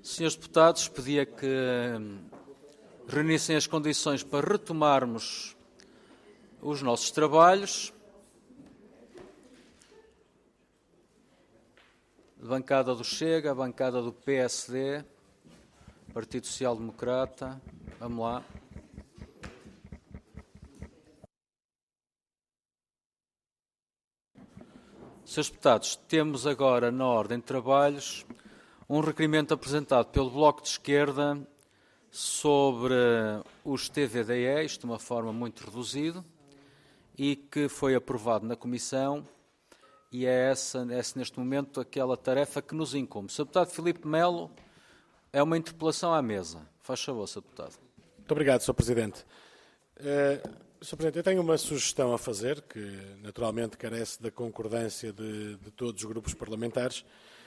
Senhores deputados, pedia que reunissem as condições para retomarmos os nossos trabalhos. A bancada do Chega, a bancada do PSD, Partido Social Democrata, vamos lá. Senhores deputados, temos agora na ordem de trabalhos um requerimento apresentado pelo Bloco de Esquerda sobre os TVDE, isto de uma forma muito reduzida, e que foi aprovado na Comissão, e é essa neste momento aquela tarefa que nos incumbe. Sr. Deputado Filipe Melo, é uma interpelação à mesa. Faz favor, Sr. Deputado. Muito obrigado, Sr. Presidente. Sr. Presidente, eu tenho uma sugestão a fazer, que naturalmente carece da concordância de todos os grupos parlamentares,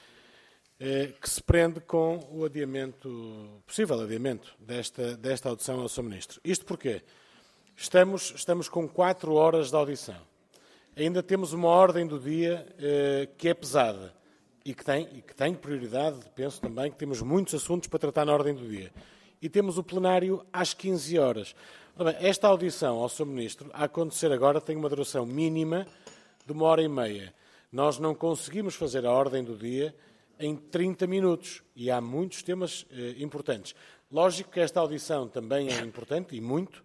que se prende com o possível adiamento desta audição ao Sr. Ministro. Isto porque estamos com 4 horas de audição. Ainda temos uma ordem do dia que é pesada e que tem prioridade. Penso também que temos muitos assuntos para tratar na ordem do dia. E temos o plenário às 15 horas. Ora bem, esta audição ao Sr. Ministro, a acontecer agora, tem uma duração mínima de 1h30. Nós não conseguimos fazer a ordem do dia em 30 minutos e há muitos temas importantes. Lógico que esta audição também é importante e muito,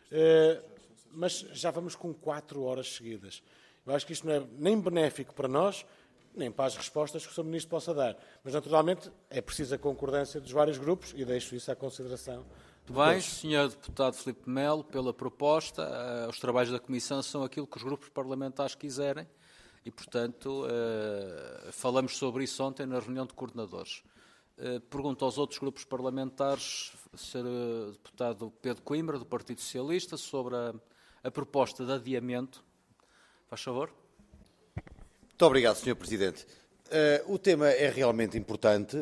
mas já vamos com 4 horas seguidas. Eu acho que isto não é nem benéfico para nós, nem para as respostas que o Sr. Ministro possa dar. Mas, naturalmente, é preciso a concordância dos vários grupos e deixo isso à consideração. Bem, Sr. Deputado Filipe Melo, pela proposta, os trabalhos da Comissão são aquilo que os grupos parlamentares quiserem e, portanto, falamos sobre isso ontem na reunião de coordenadores. Pergunto aos outros grupos parlamentares, Sr. Deputado Pedro Coimbra, do Partido Socialista, sobre a proposta de adiamento. Faz favor. Muito obrigado, Sr. Presidente. O tema é realmente importante,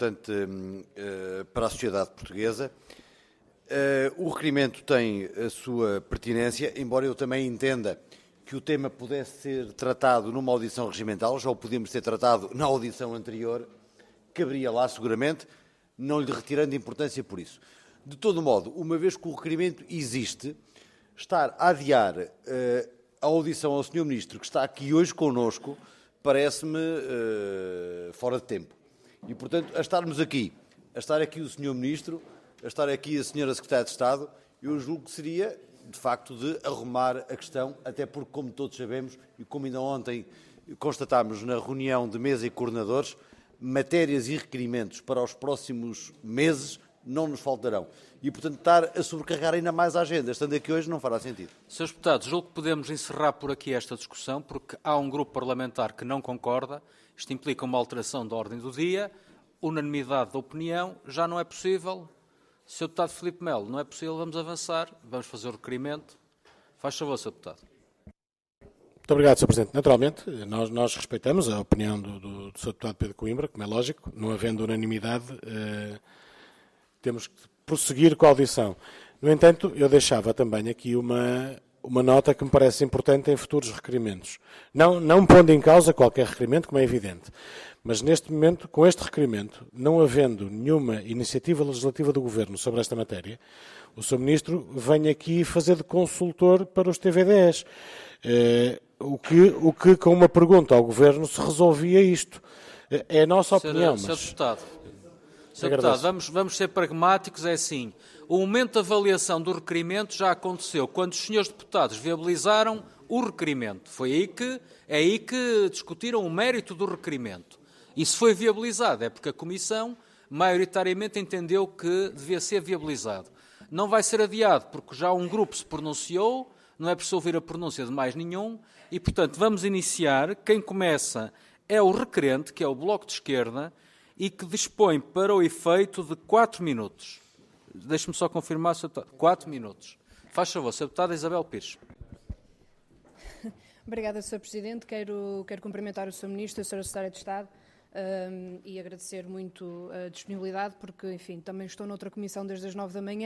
para a sociedade portuguesa. O requerimento tem a sua pertinência, embora eu também entenda que o tema pudesse ser tratado numa audição regimental, já o podíamos ter tratado na audição anterior, caberia lá seguramente, não lhe retirando importância por isso. De todo modo, uma vez que o requerimento existe, estar a adiar a audição ao Sr. Ministro, que está aqui hoje connosco, parece-me fora de tempo. E, portanto, a estar aqui o Sr. Ministro, a estar aqui a Sra. Secretária de Estado, eu julgo que seria, de facto, de arrumar a questão, até porque, como todos sabemos, e como ainda ontem constatámos na reunião de mesa e coordenadores, matérias e requerimentos para os próximos meses não nos faltarão. E, portanto, estar a sobrecarregar ainda mais a agenda, estando aqui hoje, não fará sentido. Senhores deputados, julgo que podemos encerrar por aqui esta discussão, porque há um grupo parlamentar que não concorda. Isto implica uma alteração da ordem do dia, unanimidade da opinião, já não é possível. Sr. Deputado Filipe Melo, não é possível, vamos avançar, vamos fazer o requerimento. Faz favor, Sr. Deputado. Muito obrigado, Sr. Presidente. Naturalmente, nós respeitamos a opinião do Sr. Deputado Pedro Coimbra, como é lógico, não havendo unanimidade, temos que prosseguir com a audição. No entanto, eu deixava também aqui uma nota que me parece importante em futuros requerimentos. Não pondo em causa qualquer requerimento, como é evidente, mas neste momento, com este requerimento, não havendo nenhuma iniciativa legislativa do Governo sobre esta matéria, o Sr. Ministro vem aqui fazer de consultor para os TVDEs. O que com uma pergunta ao Governo se resolvia isto. É a nossa opinião. Sr. Deputado, vamos ser pragmáticos, é assim. O momento de avaliação do requerimento já aconteceu quando os senhores deputados viabilizaram o requerimento. É aí que discutiram o mérito do requerimento. E se foi viabilizado é porque a Comissão maioritariamente entendeu que devia ser viabilizado. Não vai ser adiado porque já um grupo se pronunciou, não é preciso ouvir a pronúncia de mais nenhum e, portanto, vamos iniciar. Quem começa é o requerente, que é o Bloco de Esquerda, e que dispõe para o efeito de 4 minutos. Deixe-me só confirmar, Sr. Deputado. 4 minutos. Faz favor, Sr. Deputada Isabel Pires. Obrigada, Sr. Presidente. Quero cumprimentar o Sr. Ministro e a Sra. Secretária de Estado e agradecer muito a disponibilidade, porque, enfim, também estou noutra comissão desde as 9 da manhã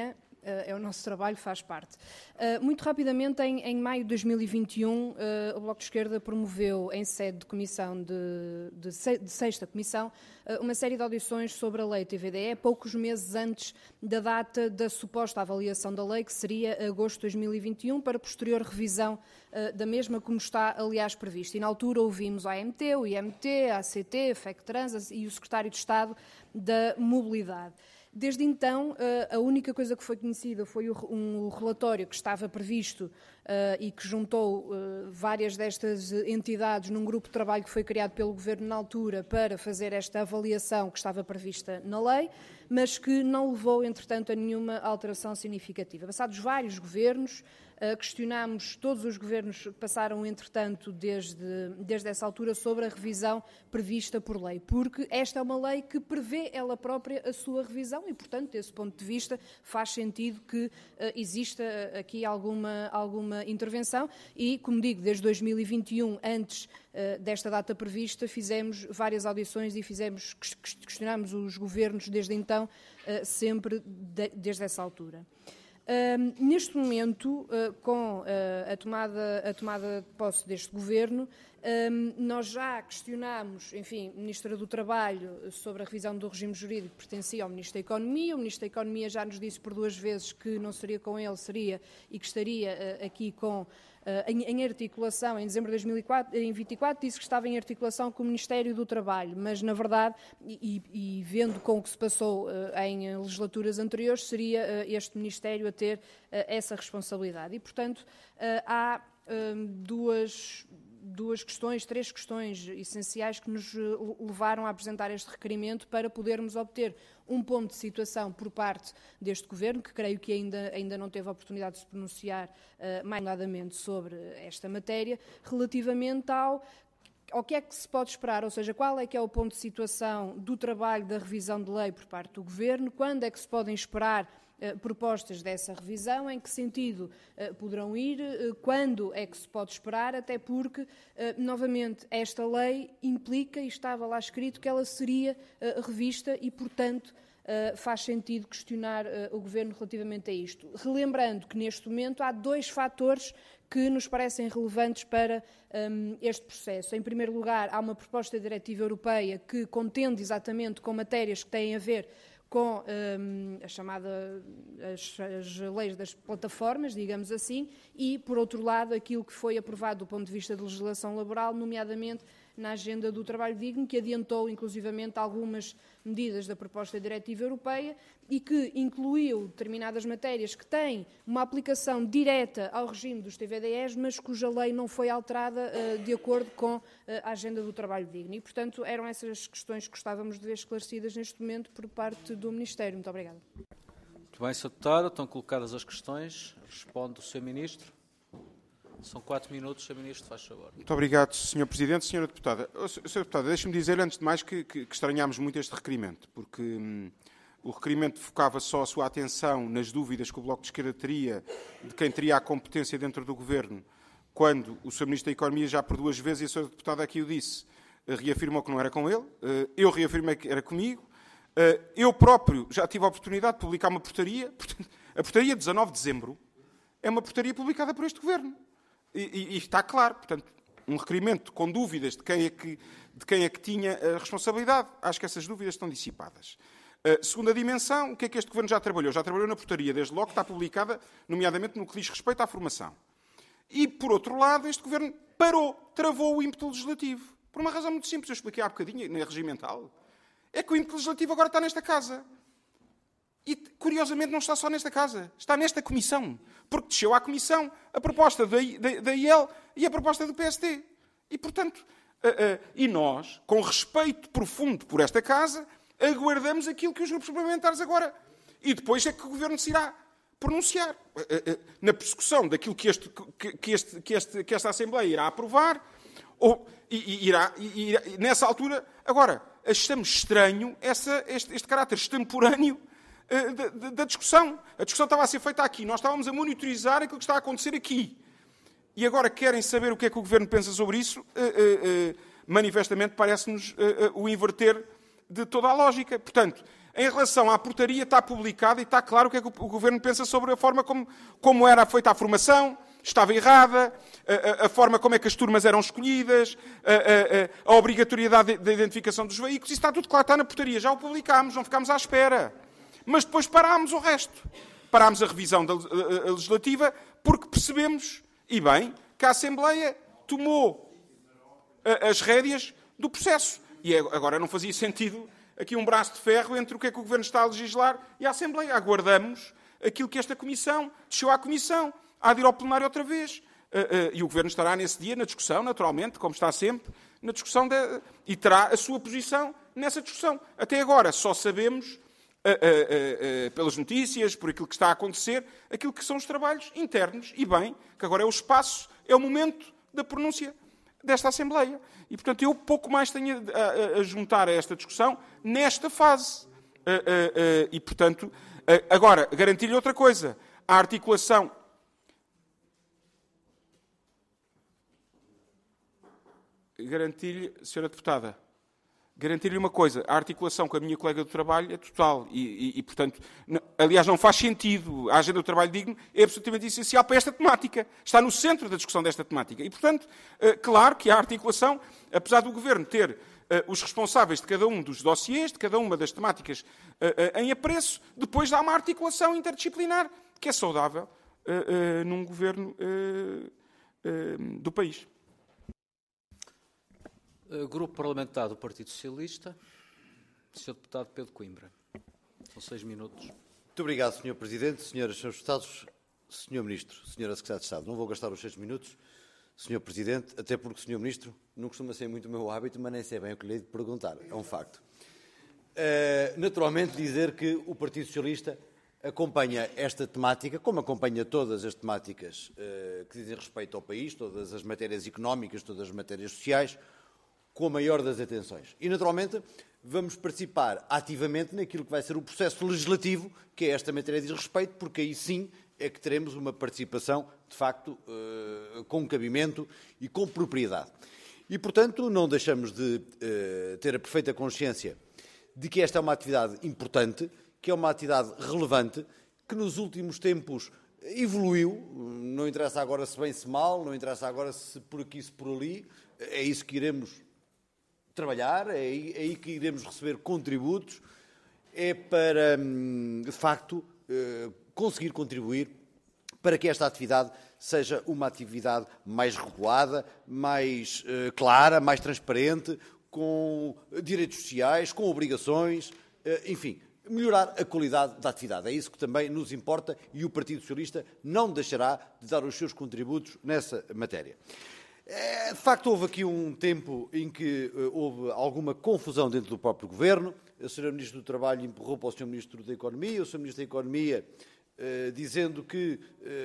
é o nosso trabalho, faz parte. Muito rapidamente, em maio de 2021, o Bloco de Esquerda promoveu, em sede de comissão de sexta comissão, uma série de audições sobre a lei TVDE, poucos meses antes da data da suposta avaliação da lei, que seria agosto de 2021, para posterior revisão da mesma, como está, aliás, previsto. E na altura ouvimos a AMT, o IMT, a ACT, a FECTRANS e o Secretário de Estado da Mobilidade. Desde então, a única coisa que foi conhecida foi um relatório que estava previsto e que juntou várias destas entidades num grupo de trabalho que foi criado pelo Governo na altura para fazer esta avaliação que estava prevista na lei, mas que não levou, entretanto, a nenhuma alteração significativa. Passados vários governos, questionámos todos os governos que passaram, entretanto, desde essa altura, sobre a revisão prevista por lei, porque esta é uma lei que prevê ela própria a sua revisão e, portanto, desse ponto de vista, faz sentido que exista aqui alguma intervenção e, como digo, desde 2021, antes desta data prevista, fizemos várias audições e questionámos os governos desde então, sempre desde essa altura. Neste momento, com a tomada de posse deste Governo, nós já questionámos, enfim, Ministra do Trabalho sobre a revisão do regime jurídico que pertencia ao Ministro da Economia. O Ministro da Economia já nos disse por 2 vezes que não seria com ele, seria e que estaria aqui em articulação, em dezembro de 2024, disse que estava em articulação com o Ministério do Trabalho, mas, na verdade, e vendo com o que se passou em legislaturas anteriores, seria este Ministério a ter essa responsabilidade. E, portanto, há três questões essenciais que nos levaram a apresentar este requerimento para podermos obter um ponto de situação por parte deste Governo, que creio que ainda não teve a oportunidade de se pronunciar mais nomeadamente sobre esta matéria, relativamente ao que é que se pode esperar, ou seja, qual é que é o ponto de situação do trabalho da revisão de lei por parte do Governo, quando é que se podem esperar propostas dessa revisão, em que sentido poderão ir, quando é que se pode esperar, até porque, novamente, esta lei implica, e estava lá escrito, que ela seria revista e, portanto, faz sentido questionar o Governo relativamente a isto. Relembrando que, neste momento, há 2 fatores que nos parecem relevantes para este processo. Em primeiro lugar, há uma proposta de diretiva europeia que contende exatamente com matérias que têm a ver com as leis das plataformas, digamos assim, e, por outro lado, aquilo que foi aprovado do ponto de vista de legislação laboral, nomeadamente na agenda do trabalho digno, que adiantou, inclusivamente, algumas medidas da proposta de diretiva europeia e que incluiu determinadas matérias que têm uma aplicação direta ao regime dos TVDEs, mas cuja lei não foi alterada de acordo com a agenda do trabalho digno. E, portanto, eram essas questões que gostávamos de ver esclarecidas neste momento por parte do Ministério. Muito obrigada. Muito bem, Sr. Deputado. Estão colocadas as questões. Responde o Sr. Ministro. São 4 minutos, Sr. Ministro, faz favor. Muito obrigado, Sr. Presidente. Sra. Deputada, deixe-me dizer, antes de mais, que estranhámos muito este requerimento, porque o requerimento focava só a sua atenção nas dúvidas que o Bloco de Esquerda teria de quem teria a competência dentro do Governo, quando o Sr. Ministro da Economia já por 2 vezes, e a Sra. Deputada aqui o disse, reafirmou que não era com ele, eu reafirmei que era comigo, eu próprio já tive a oportunidade de publicar uma portaria, a portaria de 19 de dezembro é uma portaria publicada por este Governo. E está claro, portanto, um requerimento com dúvidas de quem é que tinha a responsabilidade. Acho que essas dúvidas estão dissipadas. Segunda dimensão, o que é que este Governo já trabalhou? Já trabalhou na portaria, desde logo, que está publicada, nomeadamente no que diz respeito à formação. E, por outro lado, este Governo travou o ímpeto legislativo. Por uma razão muito simples, eu expliquei há bocadinho, na regimental. É que o ímpeto legislativo agora está nesta casa. E, curiosamente, não está só nesta casa. Está nesta comissão. Porque desceu à comissão a proposta da IEL e a proposta do PSD. E, portanto, e nós, com respeito profundo por esta casa, aguardamos aquilo que os grupos parlamentares agora. E depois é que o Governo se irá pronunciar. Na persecução daquilo que esta Assembleia irá aprovar, irá nessa altura. Agora, achamos estranho este caráter extemporâneo da discussão. A discussão estava a ser feita aqui. Nós estávamos a monitorizar aquilo que está a acontecer aqui. E agora querem saber o que é que o Governo pensa sobre isso? Manifestamente parece-nos o inverter de toda a lógica. Portanto, Em relação à portaria, está publicado e está claro o que é que o Governo pensa sobre a forma como era feita a formação, estava errada, a forma como é que as turmas eram escolhidas, a obrigatoriedade da identificação dos veículos, isso está tudo claro, está na portaria, já o publicámos, não ficámos à espera. Mas depois parámos o resto. Parámos a revisão da legislativa porque percebemos, e bem, que a Assembleia tomou as rédeas do processo. E agora não fazia sentido aqui um braço de ferro entre o que é que o Governo está a legislar e a Assembleia. Aguardamos aquilo que esta Comissão desceu à Comissão. Há de ir ao plenário outra vez. E o Governo estará nesse dia na discussão, naturalmente, como está sempre, na discussão e terá a sua posição nessa discussão. Até agora só sabemos, pelas notícias, por aquilo que está a acontecer, aquilo que são os trabalhos internos. E bem, que agora é o espaço, é o momento da pronúncia desta Assembleia. E, portanto, eu pouco mais tenho a juntar a esta discussão nesta fase. E, portanto, agora, garantir-lhe outra coisa. A articulação... Garantir-lhe, Sra. Deputada, garantir-lhe uma coisa. A articulação com a minha colega do trabalho é total. E portanto, aliás, não faz sentido. A agenda do trabalho digno é absolutamente essencial para esta temática. Está no centro da discussão desta temática. E, portanto, claro que há articulação, apesar do Governo ter os responsáveis de cada um dos dossiês, de cada uma das temáticas em apreço, depois há uma articulação interdisciplinar que é saudável num Governo do país. Grupo Parlamentar do Partido Socialista, Sr. Deputado Pedro Coimbra. São 6 minutos. Muito obrigado, Sr. Presidente, Senhoras e Srs. Deputados, Sr. Ministro, Sra. Secretária de Estado. Não vou gastar os 6 minutos, Sr. Presidente, até porque o Sr. Ministro não costuma ser muito o meu hábito, mas nem sei bem o que lhe hei de perguntar. É um facto. Naturalmente, dizer que o Partido Socialista acompanha esta temática, como acompanha todas as temáticas que dizem respeito ao país, todas as matérias económicas, todas as matérias sociais, com a maior das atenções. E, naturalmente, vamos participar ativamente naquilo que vai ser o processo legislativo, que é esta matéria de respeito, porque aí sim é que teremos uma participação, de facto, com cabimento e com propriedade. E, portanto, não deixamos de ter a perfeita consciência de que esta é uma atividade importante, que é uma atividade relevante, que nos últimos tempos evoluiu, não interessa agora se bem se mal, não interessa agora se por aqui se por ali, é isso que iremos trabalhar, é aí que iremos receber contributos, é para, de facto, conseguir contribuir para que esta atividade seja uma atividade mais regulada, mais clara, mais transparente, com direitos sociais, com obrigações, enfim, melhorar a qualidade da atividade. É isso que também nos importa e o Partido Socialista não deixará de dar os seus contributos nessa matéria. De facto, houve aqui um tempo em que houve alguma confusão dentro do próprio Governo. A Sra. Ministra do Trabalho empurrou para o Sr. Ministro da Economia, o Sr. Ministro da Economia dizendo que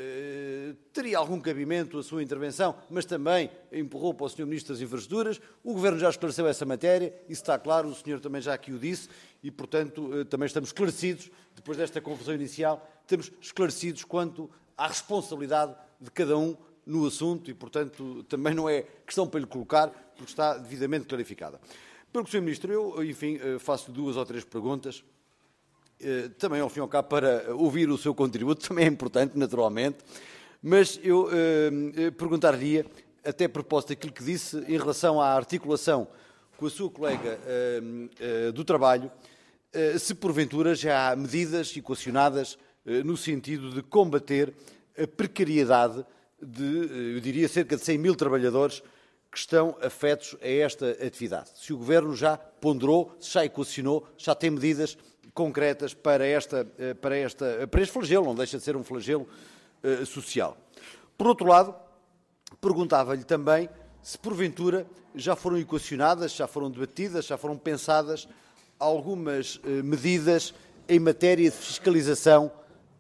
teria algum cabimento a sua intervenção, mas também empurrou para o Sr. Ministro das Infraestruturas. O Governo já esclareceu essa matéria, isso está claro, o senhor também já aqui o disse, e, portanto, também estamos esclarecidos, depois desta confusão inicial, estamos esclarecidos quanto à responsabilidade de cada um no assunto e, portanto, também não é questão para lhe colocar, porque está devidamente clarificada. Pelo que, Sr. Ministro, eu, enfim, faço 2 ou 3 perguntas, também, ao fim e ao cabo, para ouvir o seu contributo, também é importante, naturalmente, mas eu perguntar-lhe, até a propósito daquilo que disse em relação à articulação com a sua colega do trabalho, se porventura já há medidas equacionadas no sentido de combater a precariedade de, eu diria, cerca de 100 mil trabalhadores que estão afetos a esta atividade. Se o Governo já ponderou, se já equacionou, já tem medidas concretas para este flagelo, não deixa de ser um flagelo social. Por outro lado, perguntava-lhe também se porventura já foram equacionadas, já foram debatidas, já foram pensadas algumas medidas em matéria de fiscalização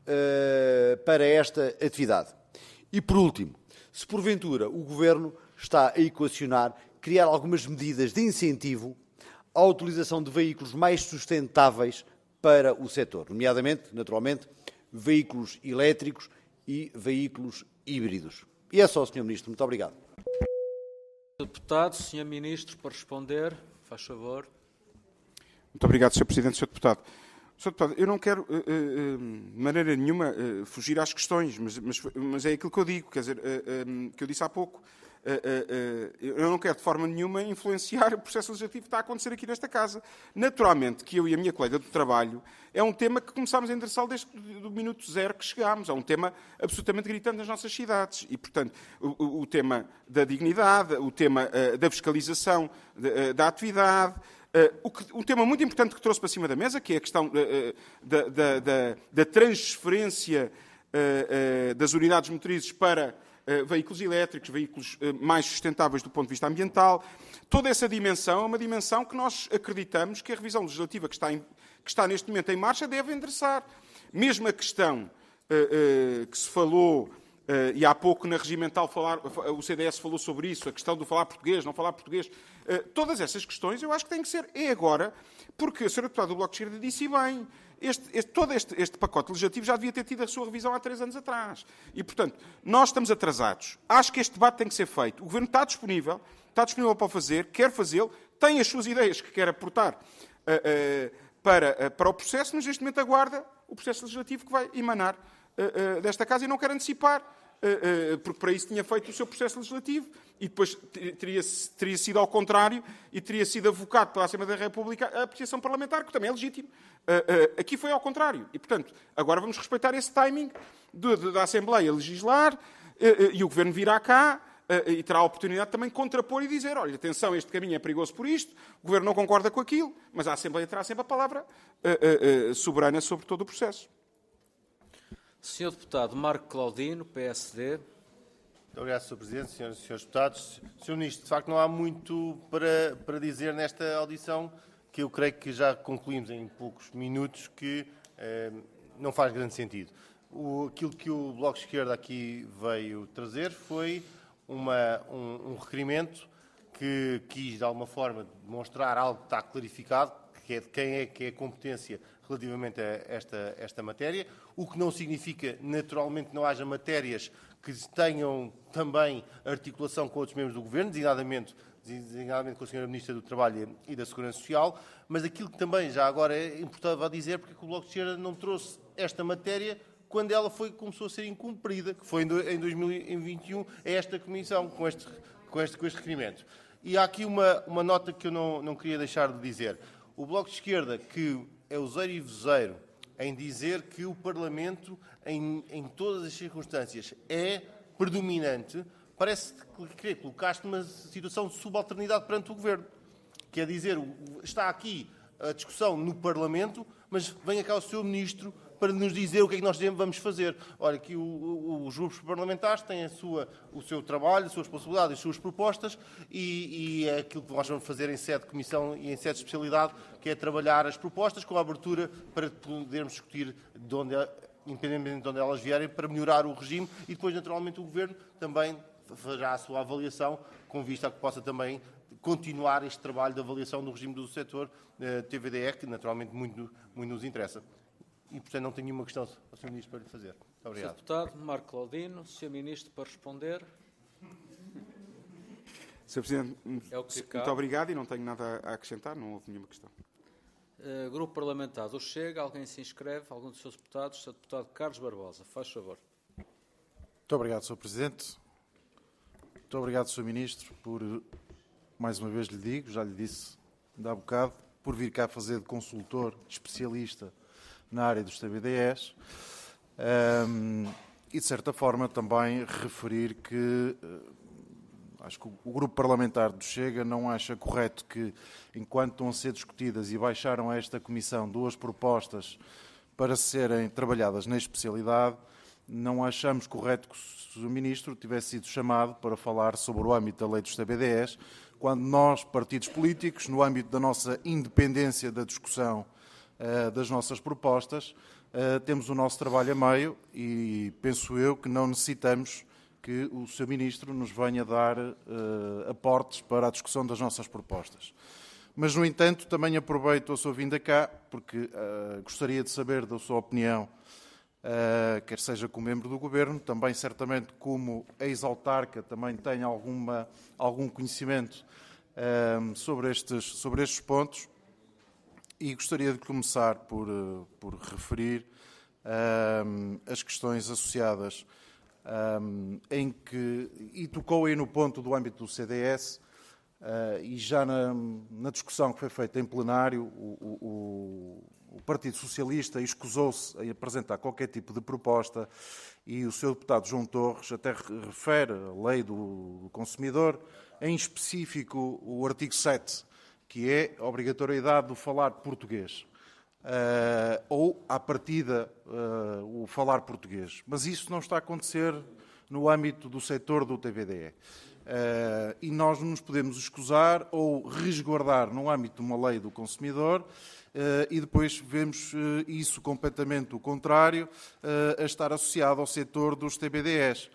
para esta atividade. E, por último, se porventura o Governo está a equacionar criar algumas medidas de incentivo à utilização de veículos mais sustentáveis para o setor, nomeadamente, naturalmente, veículos elétricos e veículos híbridos. E é só, Sr. Ministro. Muito obrigado. Deputado, Sr. Ministro, para responder, faz favor. Muito obrigado, Sr. Presidente. Sr. Deputado, Sr. Deputado, eu não quero, de maneira nenhuma, fugir às questões, mas é aquilo que eu digo, quer dizer, que eu disse há pouco. Eu não quero, de forma nenhuma, influenciar o processo legislativo que está a acontecer aqui nesta Casa. Naturalmente, que eu e a minha colega do trabalho, é um tema que começámos a endereçá-lo desde o minuto zero que chegámos. É um tema absolutamente gritante nas nossas cidades. E, portanto, o tema da dignidade, o tema da fiscalização da atividade, um tema muito importante que trouxe para cima da mesa, que é a questão da transferência das unidades motrizes para veículos elétricos, veículos mais sustentáveis do ponto de vista ambiental. Toda essa dimensão é uma dimensão que nós acreditamos que a revisão legislativa que está neste momento em marcha deve endereçar. Mesmo a questão que se falou, e há pouco na regimental o CDS falou sobre isso, a questão do falar português, não falar português, todas essas questões eu acho que têm que ser agora, porque a Sra. Deputada do Bloco de Esquerda disse bem, todo este pacote legislativo já devia ter tido a sua revisão há 3 anos atrás. E, portanto, nós estamos atrasados. Acho que este debate tem que ser feito. O Governo está disponível para o fazer, quer fazê-lo, tem as suas ideias que quer aportar para o processo, mas neste momento aguarda o processo legislativo que vai emanar desta Casa e não quer antecipar, porque para isso tinha feito o seu processo legislativo e depois teria sido ao contrário e teria sido avocado pela Assembleia da República a apreciação parlamentar, que também é legítimo. Aqui foi ao contrário. E, portanto, agora vamos respeitar esse timing da Assembleia legislar e o Governo virá cá e terá a oportunidade também de contrapor e dizer, olha, atenção, este caminho é perigoso por isto, o Governo não concorda com aquilo, mas a Assembleia terá sempre a palavra soberana sobre todo o processo. Sr. Deputado Marco Claudino, PSD. Muito obrigado, Sr. Presidente, Senhoras e Senhores Deputados. Sr. Ministro, de facto não há muito para dizer nesta audição, que eu creio que já concluímos em poucos minutos, que não faz grande sentido. Aquilo que o Bloco de Esquerda aqui veio trazer foi um requerimento que quis, de alguma forma, demonstrar algo que está clarificado, que é de quem é que é a competência relativamente a esta matéria, o que não significa, naturalmente, que não haja matérias que tenham também articulação com outros membros do Governo, designadamente com a Sra. Ministra do Trabalho e da Segurança Social, mas aquilo que também já agora é importante dizer, porque o Bloco de Esquerda não trouxe esta matéria quando ela começou a ser incumprida, que foi em 2021, a esta Comissão, com este requerimento. E há aqui uma nota que eu não queria deixar de dizer. O Bloco de Esquerda, que é useiro e vozeiro em dizer que o Parlamento, em todas as circunstâncias, é predominante, parece querer colocar-se numa situação de subalternidade perante o Governo. Quer dizer, está aqui a discussão no Parlamento, mas venha cá o Sr. Ministro para nos dizer o que é que nós vamos fazer. Olha, aqui os grupos parlamentares têm o seu trabalho, a sua responsabilidade, as suas propostas e é aquilo que nós vamos fazer em sede de comissão e em sede de especialidade, que é trabalhar as propostas com a abertura para podermos discutir independentemente de onde elas vierem, para melhorar o regime e depois, naturalmente, o Governo também fará a sua avaliação com vista a que possa também continuar este trabalho de avaliação do regime do setor TVDE, que naturalmente muito nos interessa. E, portanto, não tenho nenhuma questão ao Sr. Ministro para lhe fazer. Muito obrigado. Sr. Deputado Marco Claudino, Sr. Ministro, para responder. Sr. Presidente, muito obrigado e não tenho nada a acrescentar, não houve nenhuma questão. Grupo Parlamentar do Chega, alguém se inscreve? Algum dos seus deputados? Sr. Deputado Carlos Barbosa, faz favor. Muito obrigado, Sr. Presidente. Muito obrigado, Sr. Ministro, por, mais uma vez lhe digo, já lhe disse ainda há bocado, por vir cá fazer de consultor, de especialista na área dos TBDEs e, de certa forma, também referir que acho que o Grupo Parlamentar do Chega não acha correto que, enquanto estão a ser discutidas e baixaram a esta Comissão 2 propostas para serem trabalhadas na especialidade, não achamos correto que o Sr. Ministro tivesse sido chamado para falar sobre o âmbito da lei dos TBDEs, quando nós, partidos políticos, no âmbito da nossa independência da discussão das nossas propostas, temos o nosso trabalho a meio e penso eu que não necessitamos que o Sr. Ministro nos venha dar aportes para a discussão das nossas propostas. Mas, no entanto, também aproveito a sua vinda cá, porque gostaria de saber da sua opinião, quer seja como membro do Governo, também certamente como ex-autarca também tem algum conhecimento sobre estes pontos. E gostaria de começar por referir as questões associadas em que, e tocou aí no ponto do âmbito do CDS, e já na discussão que foi feita em plenário, o Partido Socialista escusou-se a apresentar qualquer tipo de proposta e o Sr. Deputado João Torres até refere a lei do consumidor, em específico o artigo 7, que é a obrigatoriedade do falar português. Ou, à partida, o falar português. Mas isso não está a acontecer no âmbito do setor do TVDE. E nós não nos podemos escusar ou resguardar no âmbito de uma lei do consumidor e depois vemos isso completamente o contrário a estar associado ao setor dos TVDEs.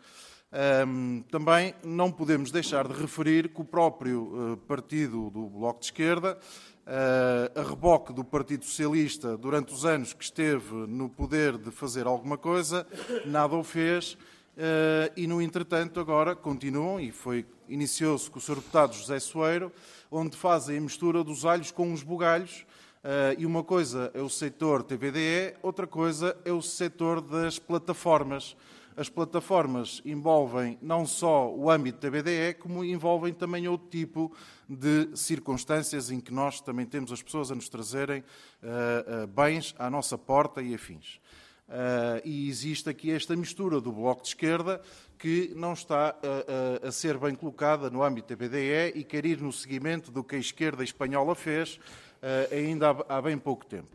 Também não podemos deixar de referir que o próprio partido do Bloco de Esquerda, a reboque do Partido Socialista, durante os anos que esteve no poder de fazer alguma coisa, nada o fez e, no entretanto, agora continuam, e iniciou-se com o Sr. Deputado José Soeiro, onde fazem a mistura dos alhos com os bugalhos, e uma coisa é o setor TVDE, outra coisa é o setor das plataformas. As plataformas envolvem não só o âmbito da TVDE, como envolvem também outro tipo de circunstâncias em que nós também temos as pessoas a nos trazerem bens à nossa porta e afins. E existe aqui esta mistura do Bloco de Esquerda que não está a ser bem colocada no âmbito da TVDE e quer ir no seguimento do que a esquerda espanhola fez ainda há bem pouco tempo.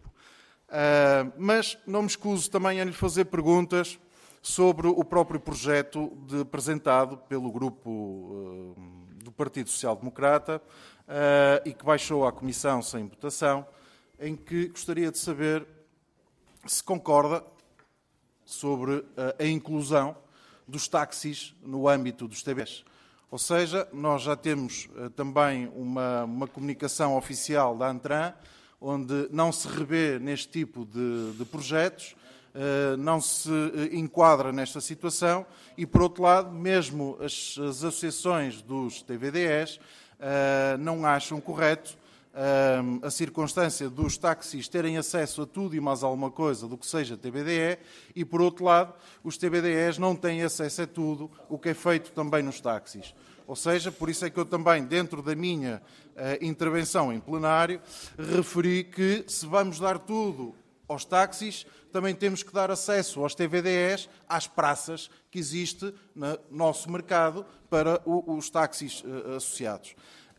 Mas não me escuso também a lhe fazer perguntas sobre o próprio projeto apresentado pelo grupo do Partido Social Democrata e que baixou à Comissão sem votação, em que gostaria de saber se concorda sobre a inclusão dos táxis no âmbito dos TVs. Ou seja, nós já temos também uma comunicação oficial da ANTRAN, onde não se revê neste tipo de projetos, não se enquadra nesta situação e, por outro lado, mesmo as associações dos TVDEs não acham correto a circunstância dos táxis terem acesso a tudo e mais alguma coisa do que seja TVDE e, por outro lado, os TVDEs não têm acesso a tudo o que é feito também nos táxis. Ou seja, por isso é que eu também, dentro da minha intervenção em plenário, referi que se vamos dar tudo aos táxis, também temos que dar acesso aos TVDEs, às praças que existe no nosso mercado para os táxis associados.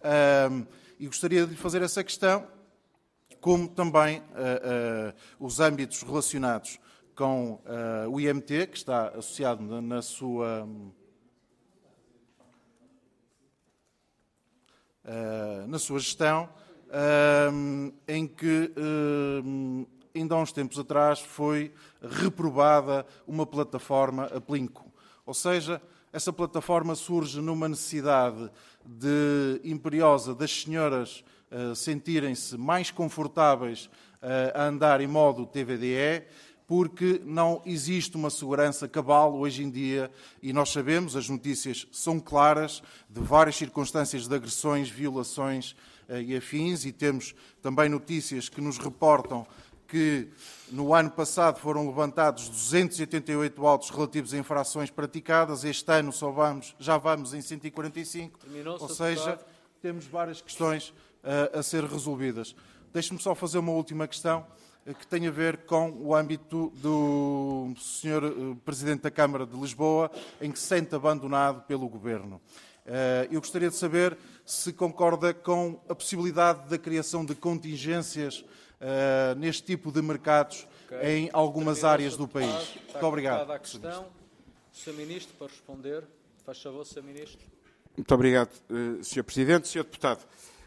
E gostaria de lhe fazer essa questão, como também os âmbitos relacionados com o IMT, que está associado na sua gestão, em que ainda há uns tempos atrás foi reprovada uma plataforma, a Plinko. Ou seja, essa plataforma surge numa necessidade imperiosa das senhoras sentirem-se mais confortáveis a andar em modo TVDE, porque não existe uma segurança cabal hoje em dia e nós sabemos, as notícias são claras, de várias circunstâncias de agressões, violações e afins, e temos também notícias que nos reportam que no ano passado foram levantados 288 autos relativos a infrações praticadas, este ano já vamos em 145, ou seja, temos várias questões a ser resolvidas. Deixe-me só fazer uma última questão que tem a ver com o âmbito do Sr. Presidente da Câmara de Lisboa, em que se sente abandonado pelo Governo. Eu gostaria de saber se concorda com a possibilidade da criação de contingências neste tipo de mercados em algumas áreas do país. Muito obrigado. A questão. Sr. Ministro, para responder. Faz favor, Sr. Ministro. Muito obrigado, Sr. Presidente. Sr. Deputado,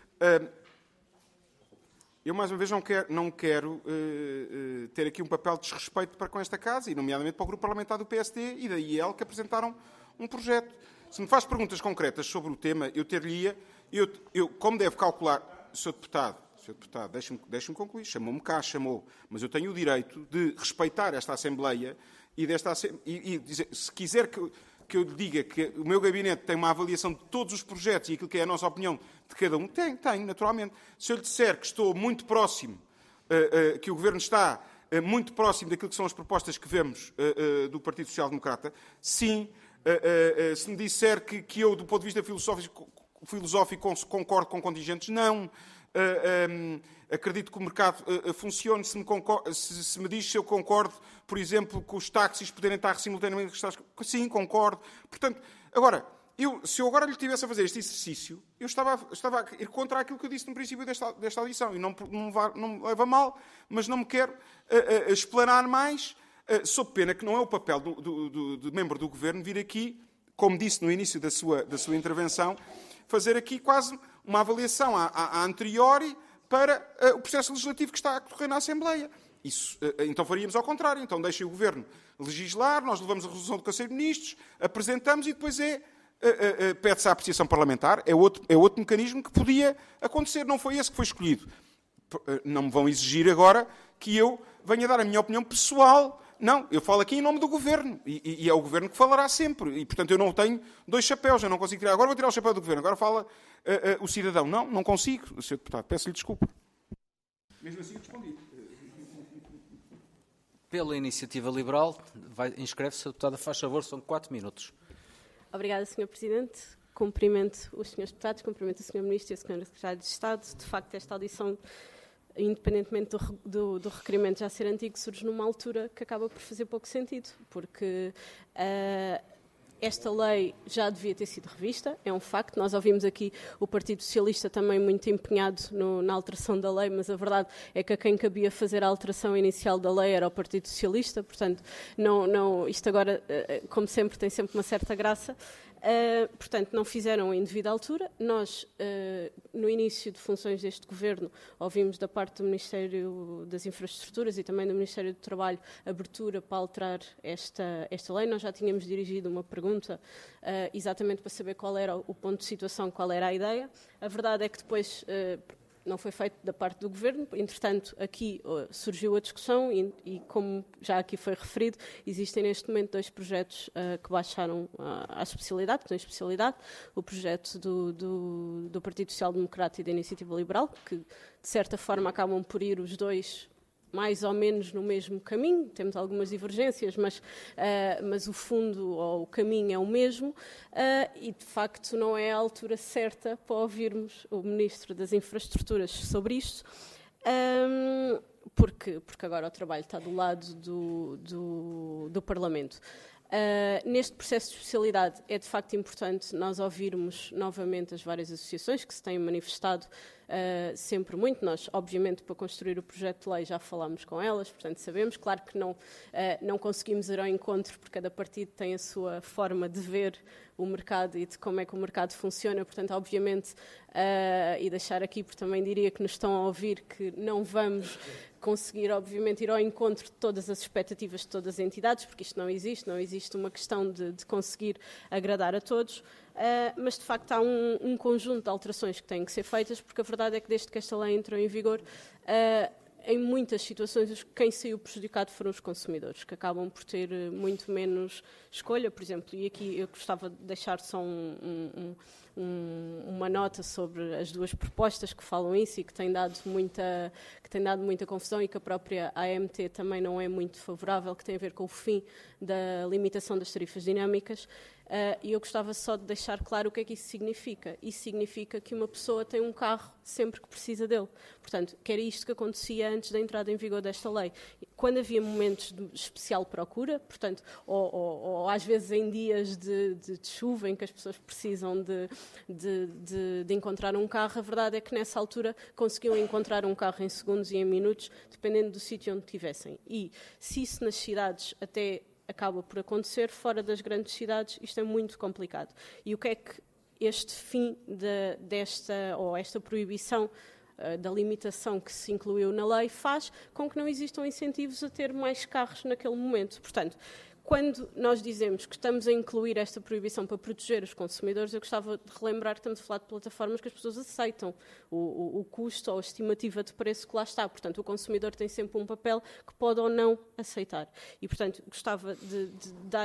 eu, mais uma vez, não quero ter aqui um papel de desrespeito para com esta Casa, e nomeadamente para o Grupo Parlamentar do PSD e da IEL, que apresentaram um projeto. Se me faz perguntas concretas sobre o tema, eu ter-lhe-ia... Como deve calcular, Sr. Deputado, deixe-me concluir. Chamou-me cá, mas eu tenho o direito de respeitar esta Assembleia e dizer, se quiser que eu lhe diga que o meu gabinete tem uma avaliação de todos os projetos e aquilo que é a nossa opinião de cada um, tenho, naturalmente. Se eu lhe disser que estou muito próximo que o Governo está muito próximo daquilo que são as propostas que vemos do Partido Social Democrata. Sim, se me disser que eu, do ponto de vista filosófico, concordo com contingentes, não. Acredito que o mercado funcione. Se me diz se eu concordo, por exemplo, com os táxis poderem estar simultaneamente registrados, sim, concordo. Portanto, agora, se eu agora lhe estivesse a fazer este exercício, eu estava a ir contra aquilo que eu disse no princípio desta audição. E não me leva mal, mas não me quero explanar mais, sob pena que não é o papel do membro do Governo vir aqui, como disse no início da sua intervenção, fazer aqui quase uma avaliação a anteriori para o processo legislativo que está a decorrer na Assembleia. Então faríamos ao contrário. Então deixem o Governo legislar, nós levamos a resolução do Conselho de Ministros, apresentamos e depois pede-se a apreciação parlamentar. É outro mecanismo que podia acontecer. Não foi esse que foi escolhido. Não me vão exigir agora que eu venha dar a minha opinião pessoal. Não, eu falo aqui em nome do Governo. E é o Governo que falará sempre. E, portanto, eu não tenho dois chapéus. Eu não consigo tirar. Agora vou tirar o chapéu do Governo. Agora fala o cidadão. Não consigo, Sr. Deputado. Peço-lhe desculpa. Mesmo assim, eu respondi. Pela Iniciativa Liberal, inscreve-se, a deputada, faz favor, são 4 minutos. Obrigada, Sr. Presidente. Cumprimento os Srs. Deputados, cumprimento o Sr. Ministro e a Sra. Secretária de Estado. De facto, esta audição, independentemente do requerimento já ser antigo, surge numa altura que acaba por fazer pouco sentido, porque esta lei já devia ter sido revista, é um facto. Nós ouvimos aqui o Partido Socialista também muito empenhado na alteração da lei, mas a verdade é que a quem cabia fazer a alteração inicial da lei era o Partido Socialista, portanto, isto agora, como sempre, tem sempre uma certa graça. Portanto, não fizeram em devida altura. Nós, no início de funções deste Governo, ouvimos da parte do Ministério das Infraestruturas e também do Ministério do Trabalho abertura para alterar esta lei. Nós já tínhamos dirigido uma pergunta exatamente para saber qual era o ponto de situação, qual era a ideia. A verdade é que depois não foi feito da parte do Governo. Entretanto, aqui surgiu a discussão e, como já aqui foi referido, existem neste momento 2 projetos que baixaram à especialidade, que têm especialidade. O projeto do Partido Social Democrata e da Iniciativa Liberal, que de certa forma acabam por ir os dois mais ou menos no mesmo caminho. Temos algumas divergências, mas o fundo ou o caminho é o mesmo, e de facto não é a altura certa para ouvirmos o Ministro das Infraestruturas sobre isto, porque agora o trabalho está do lado do Parlamento. Neste processo de especialidade é de facto importante nós ouvirmos novamente as várias associações que se têm manifestado sempre muito. Nós, obviamente, para construir o projeto de lei já falámos com elas, portanto sabemos. Claro que não conseguimos ir ao encontro, porque cada partido tem a sua forma de ver o mercado e de como é que o mercado funciona. Portanto, obviamente, e deixar aqui, porque também diria que nos estão a ouvir, que não vamos conseguir, obviamente, ir ao encontro de todas as expectativas de todas as entidades, porque isto não existe uma questão de conseguir agradar a todos. Mas de facto há um conjunto de alterações que têm que ser feitas, porque a verdade é que desde que esta lei entrou em vigor, em muitas situações quem saiu prejudicado foram os consumidores, que acabam por ter muito menos escolha, por exemplo, e aqui eu gostava de deixar só uma nota sobre as 2 propostas que falam isso e que têm dado muita confusão, e que a própria AMT também não é muito favorável, que tem a ver com o fim da limitação das tarifas dinâmicas. E eu gostava só de deixar claro o que é que isso significa. Isso significa que uma pessoa tem um carro sempre que precisa dele. Portanto, que era isto que acontecia antes da entrada em vigor desta lei. Quando havia momentos de especial procura, portanto, ou às vezes em dias de chuva em que as pessoas precisam de encontrar um carro, a verdade é que nessa altura conseguiam encontrar um carro em segundos e em minutos, dependendo do sítio onde estivessem. E se isso nas cidades até acaba por acontecer, fora das grandes cidades isto é muito complicado. E o que é que este fim esta proibição da limitação que se incluiu na lei faz com que não existam incentivos a ter mais carros naquele momento? Portanto, quando nós dizemos que estamos a incluir esta proibição para proteger os consumidores, eu gostava de relembrar que estamos a falar de plataformas que as pessoas aceitam o custo ou a estimativa de preço que lá está. Portanto, o consumidor tem sempre um papel que pode ou não aceitar. E, portanto, gostava de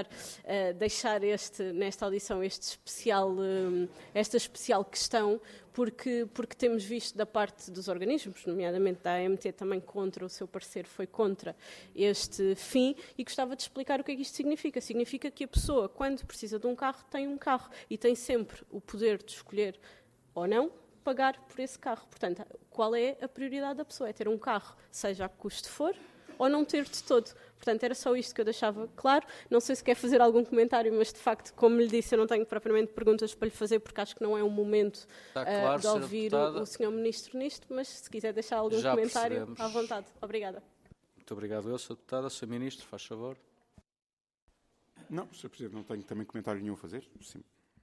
deixar nesta audição esta especial questão, porque temos visto da parte dos organismos, nomeadamente da AMT, também contra, o seu parecer foi contra este fim, e gostava de explicar o que é que isto significa. Significa que a pessoa, quando precisa de um carro, tem um carro e tem sempre o poder de escolher ou não pagar por esse carro. Portanto, qual é a prioridade da pessoa? É ter um carro, seja a que custo for, ou não ter de todo. Portanto, era só isto que eu deixava claro. Não sei se quer fazer algum comentário, mas, de facto, como lhe disse, eu não tenho propriamente perguntas para lhe fazer, porque acho que não é um momento claro, de ouvir o Sr. Ministro nisto, mas se quiser deixar algum comentário, à vontade. Obrigada. Muito obrigado, eu, Sra. Deputada. Sr. Ministro, faz favor. Não, Sr. Presidente, não tenho também comentário nenhum a fazer. Sim.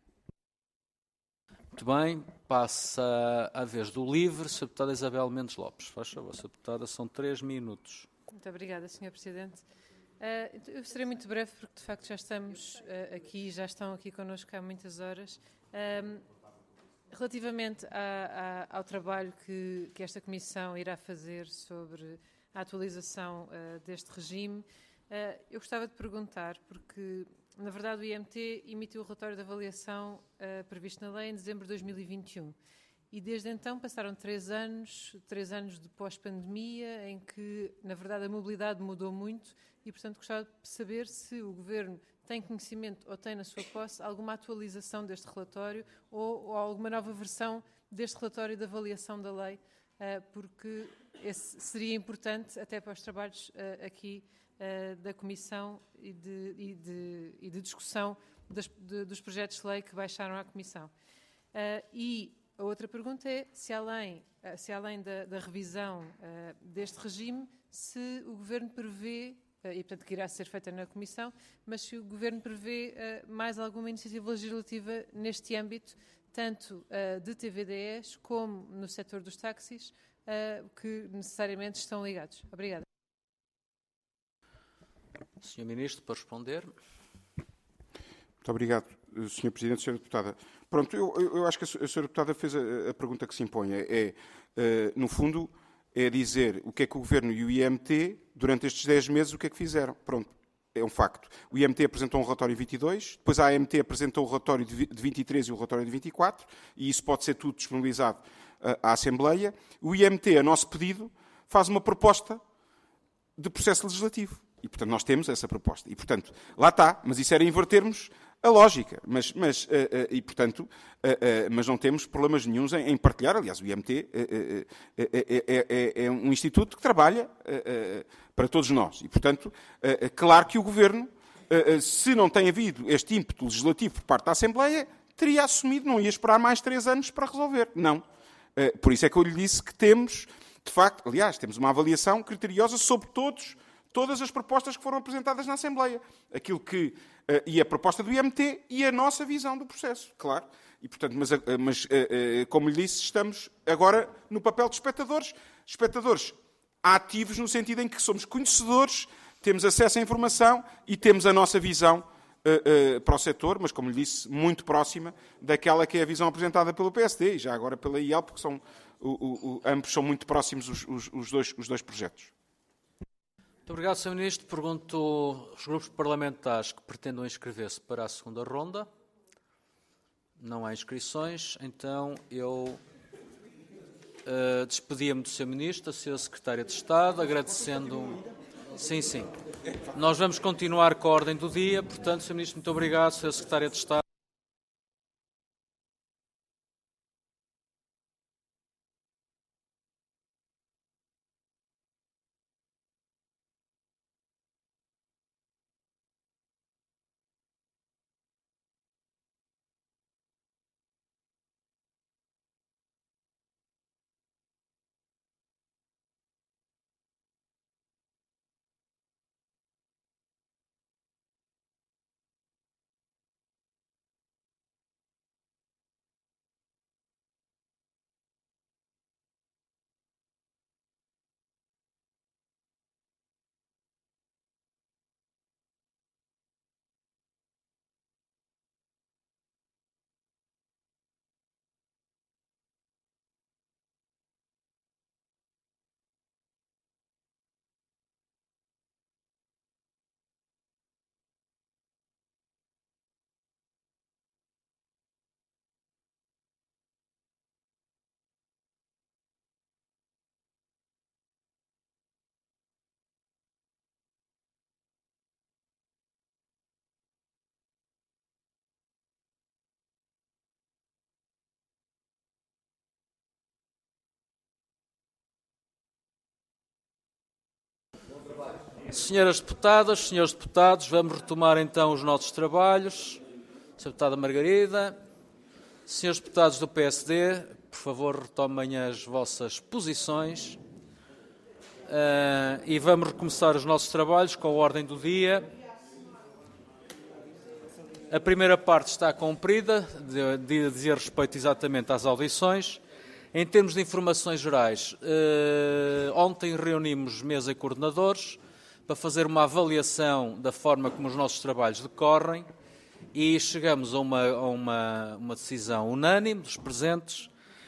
Muito bem, passa a vez do LIVRE, Sra. Deputada Isabel Mendes Lopes. Faz favor, Sra. Deputada, são 3 minutos. Muito obrigada, Sr. Presidente. Eu serei muito breve, porque de facto já estamos aqui, já estão aqui connosco há muitas horas. Relativamente ao trabalho que esta Comissão irá fazer sobre a atualização deste regime, eu gostava de perguntar, porque na verdade o IMT emitiu o relatório de avaliação previsto na lei em dezembro de 2021. E desde então passaram 3 anos de pós-pandemia, em que, na verdade, a mobilidade mudou muito e, portanto, gostava de saber se o Governo tem conhecimento ou tem na sua posse alguma atualização deste relatório ou alguma nova versão deste relatório de avaliação da lei, porque esse seria importante até para os trabalhos aqui da Comissão e de discussão dos projetos de lei que baixaram à Comissão. E a outra pergunta é se além da revisão deste regime, se o Governo prevê, e portanto que irá ser feita na Comissão, mas se o Governo prevê mais alguma iniciativa legislativa neste âmbito, tanto de TVDEs como no setor dos táxis, que necessariamente estão ligados. Obrigada. Sr. Ministro, para responder. Muito obrigado, Sr. Presidente, Sra. Deputada. Pronto, eu acho que a Sra. Deputada fez a pergunta que se impõe. No fundo, é dizer o que é que o Governo e o IMT, durante estes 10 meses, o que é que fizeram. Pronto, é um facto. O IMT apresentou um relatório de 22, depois a AMT apresentou o relatório de 23 e o relatório de 24, e isso pode ser tudo disponibilizado à Assembleia. O IMT, a nosso pedido, faz uma proposta de processo legislativo. E, portanto, nós temos essa proposta. E, portanto, lá está. Mas isso era invertermos a lógica. Mas não temos problemas nenhuns em partilhar. Aliás, o IMT é um instituto que trabalha para todos nós. E, portanto, claro que o Governo, se não tem havido este ímpeto legislativo por parte da Assembleia, teria assumido, não ia esperar mais 3 anos para resolver. Não. Por isso é que eu lhe disse que temos, de facto, aliás, temos uma avaliação criteriosa sobre todas as propostas que foram apresentadas na Assembleia. Aquilo que e a proposta do IMT e a nossa visão do processo, claro. E, portanto, como lhe disse, estamos agora no papel de espectadores ativos no sentido em que somos conhecedores, temos acesso à informação e temos a nossa visão para o setor, mas, como lhe disse, muito próxima daquela que é a visão apresentada pelo PSD e já agora pela IEL, porque ambos são muito próximos os dois projetos. Muito obrigado, Sr. Ministro. Pergunto aos grupos parlamentares que pretendam inscrever-se para a segunda ronda. Não há inscrições, então eu despedia-me do Sr. Ministro, da Sra. Secretária de Estado, agradecendo... Sim. Nós vamos continuar com a ordem do dia, portanto, Sr. Ministro, muito obrigado, Sra. Secretária de Estado. Senhoras deputadas, senhores deputados, vamos retomar então os nossos trabalhos. Senhora deputada Margarida, senhores deputados do PSD, por favor, retomem as vossas posições. E vamos recomeçar os nossos trabalhos com a ordem do dia. A primeira parte está cumprida, de dizer respeito exatamente às audições. Em termos de informações gerais, ontem reunimos mesa e coordenadores para fazer uma avaliação da forma como os nossos trabalhos decorrem e chegamos a uma decisão unânime dos presentes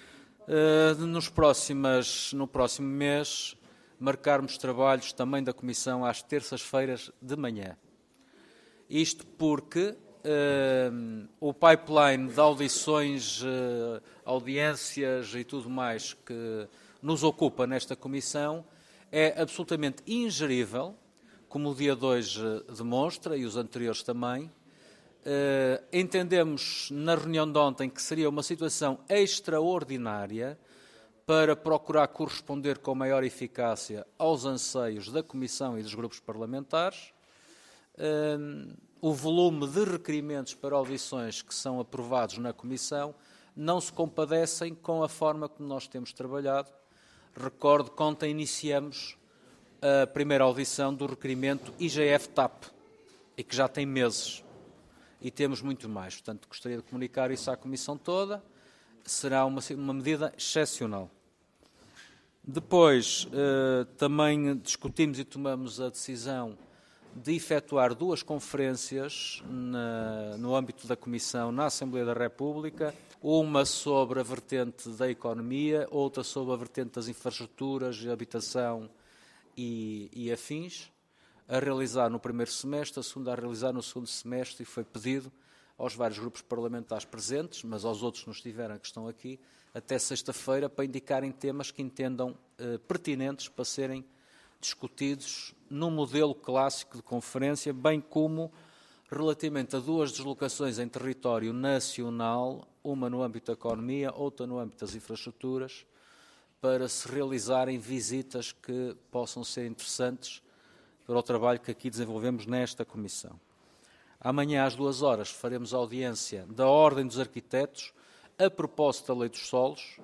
no próximo mês marcarmos trabalhos também da Comissão às terças-feiras de manhã. Isto porque o pipeline de audições, audiências e tudo mais que nos ocupa nesta Comissão é absolutamente ingerível, como o dia 2 demonstra e os anteriores também. Entendemos na reunião de ontem que seria uma situação extraordinária para procurar corresponder com maior eficácia aos anseios da Comissão e dos grupos parlamentares. O volume de requerimentos para audições que são aprovados na Comissão não se compadecem com a forma como nós temos trabalhado. Recordo que ontem iniciamos a primeira audição do requerimento IGF-TAP, e que já tem meses, e temos muito mais. Portanto, gostaria de comunicar isso à Comissão toda. Será uma medida excepcional. Depois, também discutimos e tomamos a decisão de efetuar 2 conferências no âmbito da Comissão na Assembleia da República, uma sobre a vertente da economia, outra sobre a vertente das infraestruturas, habitação e afins, a realizar no primeiro semestre, a segunda a realizar no segundo semestre, e foi pedido aos vários grupos parlamentares presentes, mas aos outros que não estiveram, que estão aqui, até sexta-feira, para indicarem temas que entendam pertinentes para serem discutidos num modelo clássico de conferência, bem como relativamente a 2 deslocações em território nacional, uma no âmbito da economia, outra no âmbito das infraestruturas, para se realizarem visitas que possam ser interessantes para o trabalho que aqui desenvolvemos nesta Comissão. Amanhã, às 2h, faremos audiência da Ordem dos Arquitetos a propósito da Lei dos Solos,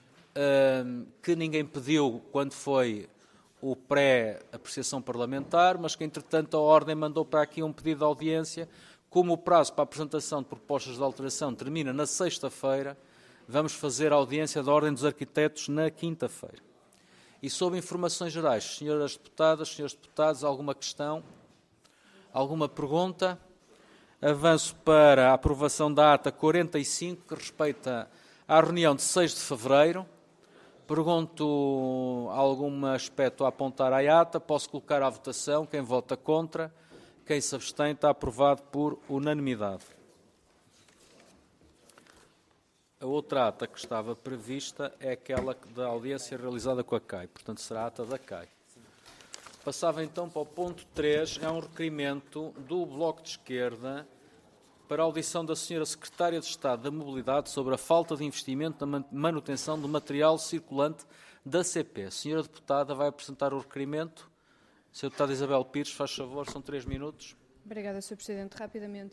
que ninguém pediu quando foi o pré-apreciação parlamentar, mas que, entretanto, a Ordem mandou para aqui um pedido de audiência. Como o prazo para a apresentação de propostas de alteração termina na sexta-feira, vamos fazer a audiência da Ordem dos Arquitetos na quinta-feira. E sobre informações gerais, senhoras deputadas, senhores deputados, alguma questão? Alguma pergunta? Avanço para a aprovação da ata 45, que respeita à reunião de 6 de fevereiro. Pergunto algum aspecto a apontar à ata. Posso colocar à votação. Quem vota contra? Quem se abstém? Está aprovado por unanimidade. A outra ata que estava prevista é aquela da audiência realizada com a CAI. Portanto, será a ata da CAI. Passava então para o ponto 3. É um requerimento do Bloco de Esquerda para a audição da Sra. Secretária de Estado da Mobilidade sobre a falta de investimento na manutenção do material circulante da CP. A Sra. Deputada vai apresentar o requerimento. Sra. Deputada Isabel Pires, faz favor, são 3 minutos. Obrigada, Sr. Presidente. Rapidamente.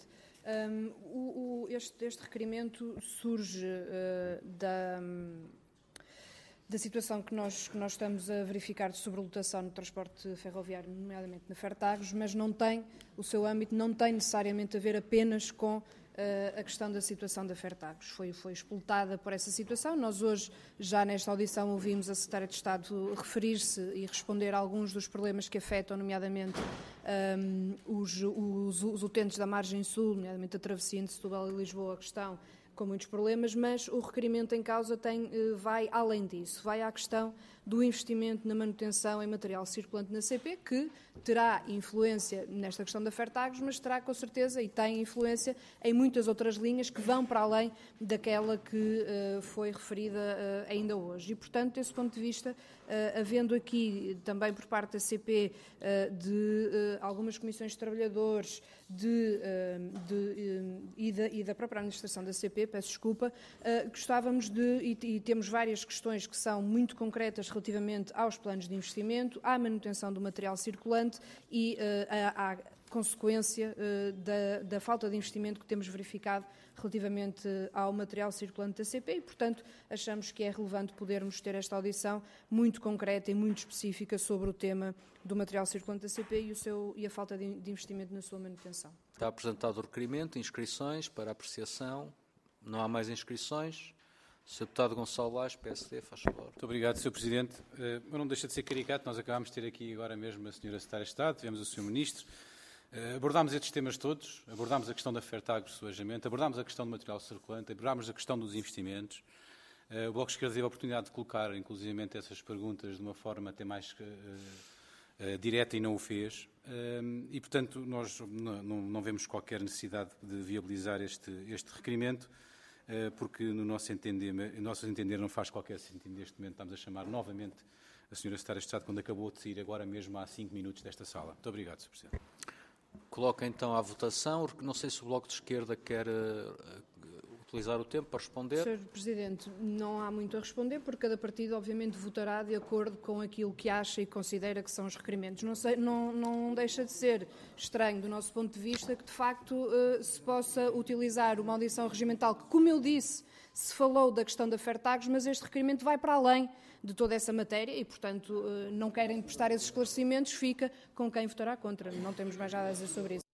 Este requerimento surge da situação que nós estamos a verificar de sobrelotação no transporte ferroviário, nomeadamente na Fertagos, mas o seu âmbito não tem necessariamente a ver apenas com a questão da situação da Fertagos. Foi explotada por essa situação. Nós hoje, já nesta audição, ouvimos a Secretária de Estado referir-se e responder a alguns dos problemas que afetam, nomeadamente, os utentes da margem sul, nomeadamente a travessia entre Setúbal e Lisboa, que estão com muitos problemas, mas o requerimento em causa vai além disso, vai à questão do investimento na manutenção em material circulante na CP, que terá influência nesta questão da Fertagos, mas terá com certeza e tem influência em muitas outras linhas que vão para além daquela que foi referida ainda hoje. E, portanto, desse ponto de vista, havendo aqui também por parte da CP de algumas comissões de trabalhadores e da própria administração da CP, peço desculpa, gostávamos e temos várias questões que são muito concretas relativamente aos planos de investimento, à manutenção do material circulante e à consequência da falta de investimento que temos verificado relativamente ao material circulante da CP e, portanto, achamos que é relevante podermos ter esta audição muito concreta e muito específica sobre o tema do material circulante da CP e a falta de investimento na sua manutenção. Está apresentado o requerimento, inscrições para apreciação. Não há mais inscrições. Sr. Deputado Gonçalo Lage, PSD, faz favor. Muito obrigado, Sr. Presidente. Não deixa de ser caricato, nós acabámos de ter aqui agora mesmo a Sra. Secretária de Estado, tivemos o Sr. Ministro, abordámos estes temas todos, abordámos a questão da oferta agrosuajamento, abordámos a questão do material circulante, abordámos a questão dos investimentos. O Bloco de Esquerda teve a oportunidade de colocar, inclusivamente, essas perguntas de uma forma até mais direta e não o fez. E, portanto, nós não vemos qualquer necessidade de viabilizar este requerimento, porque, no nosso entender, não faz qualquer sentido neste momento. Estamos a chamar novamente a Sra. Secretária de Estado, quando acabou de sair agora mesmo há 5 minutos desta sala. Muito obrigado, Sr. Presidente. Coloca então à votação. Não sei se o Bloco de Esquerda quer utilizar o tempo para responder. Sr. Presidente, não há muito a responder, porque cada partido, obviamente, votará de acordo com aquilo que acha e considera que são os requerimentos. Não deixa de ser estranho, do nosso ponto de vista, que, de facto, se possa utilizar uma audição regimental que, como eu disse, se falou da questão da Fertagos, mas este requerimento vai para além de toda essa matéria e, portanto, não querem prestar esses esclarecimentos, fica com quem votará contra. Não temos mais nada a dizer sobre isso.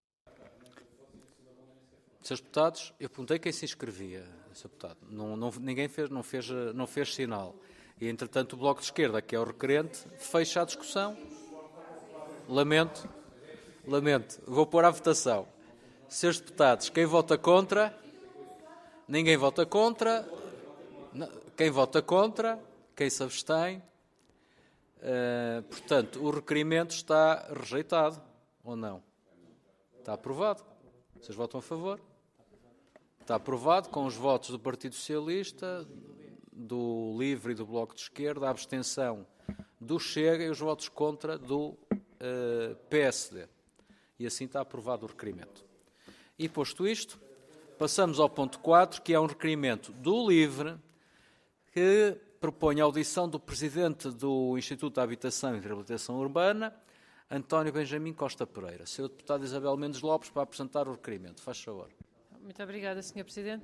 Srs. Deputados, eu perguntei quem se inscrevia, Sr. Deputado. Ninguém não fez sinal. E, entretanto, o Bloco de Esquerda, que é o requerente, fecha a discussão. Lamento. Vou pôr à votação. Srs. Deputados, quem vota contra? Ninguém vota contra. Quem vota contra? Quem se abstém? Portanto, o requerimento está rejeitado, ou não? Está aprovado. Vocês votam a favor? Está aprovado com os votos do Partido Socialista, do LIVRE e do Bloco de Esquerda, a abstenção do Chega e os votos contra do PSD. E assim está aprovado o requerimento. E posto isto, passamos ao ponto 4, que é um requerimento do LIVRE, que propõe a audição do Presidente do Instituto de Habitação e de Reabilitação Urbana, António Benjamin Costa Pereira. Sr. Deputado Isabel Mendes Lopes, para apresentar o requerimento. Faz favor. Muito obrigada, Sr. Presidente.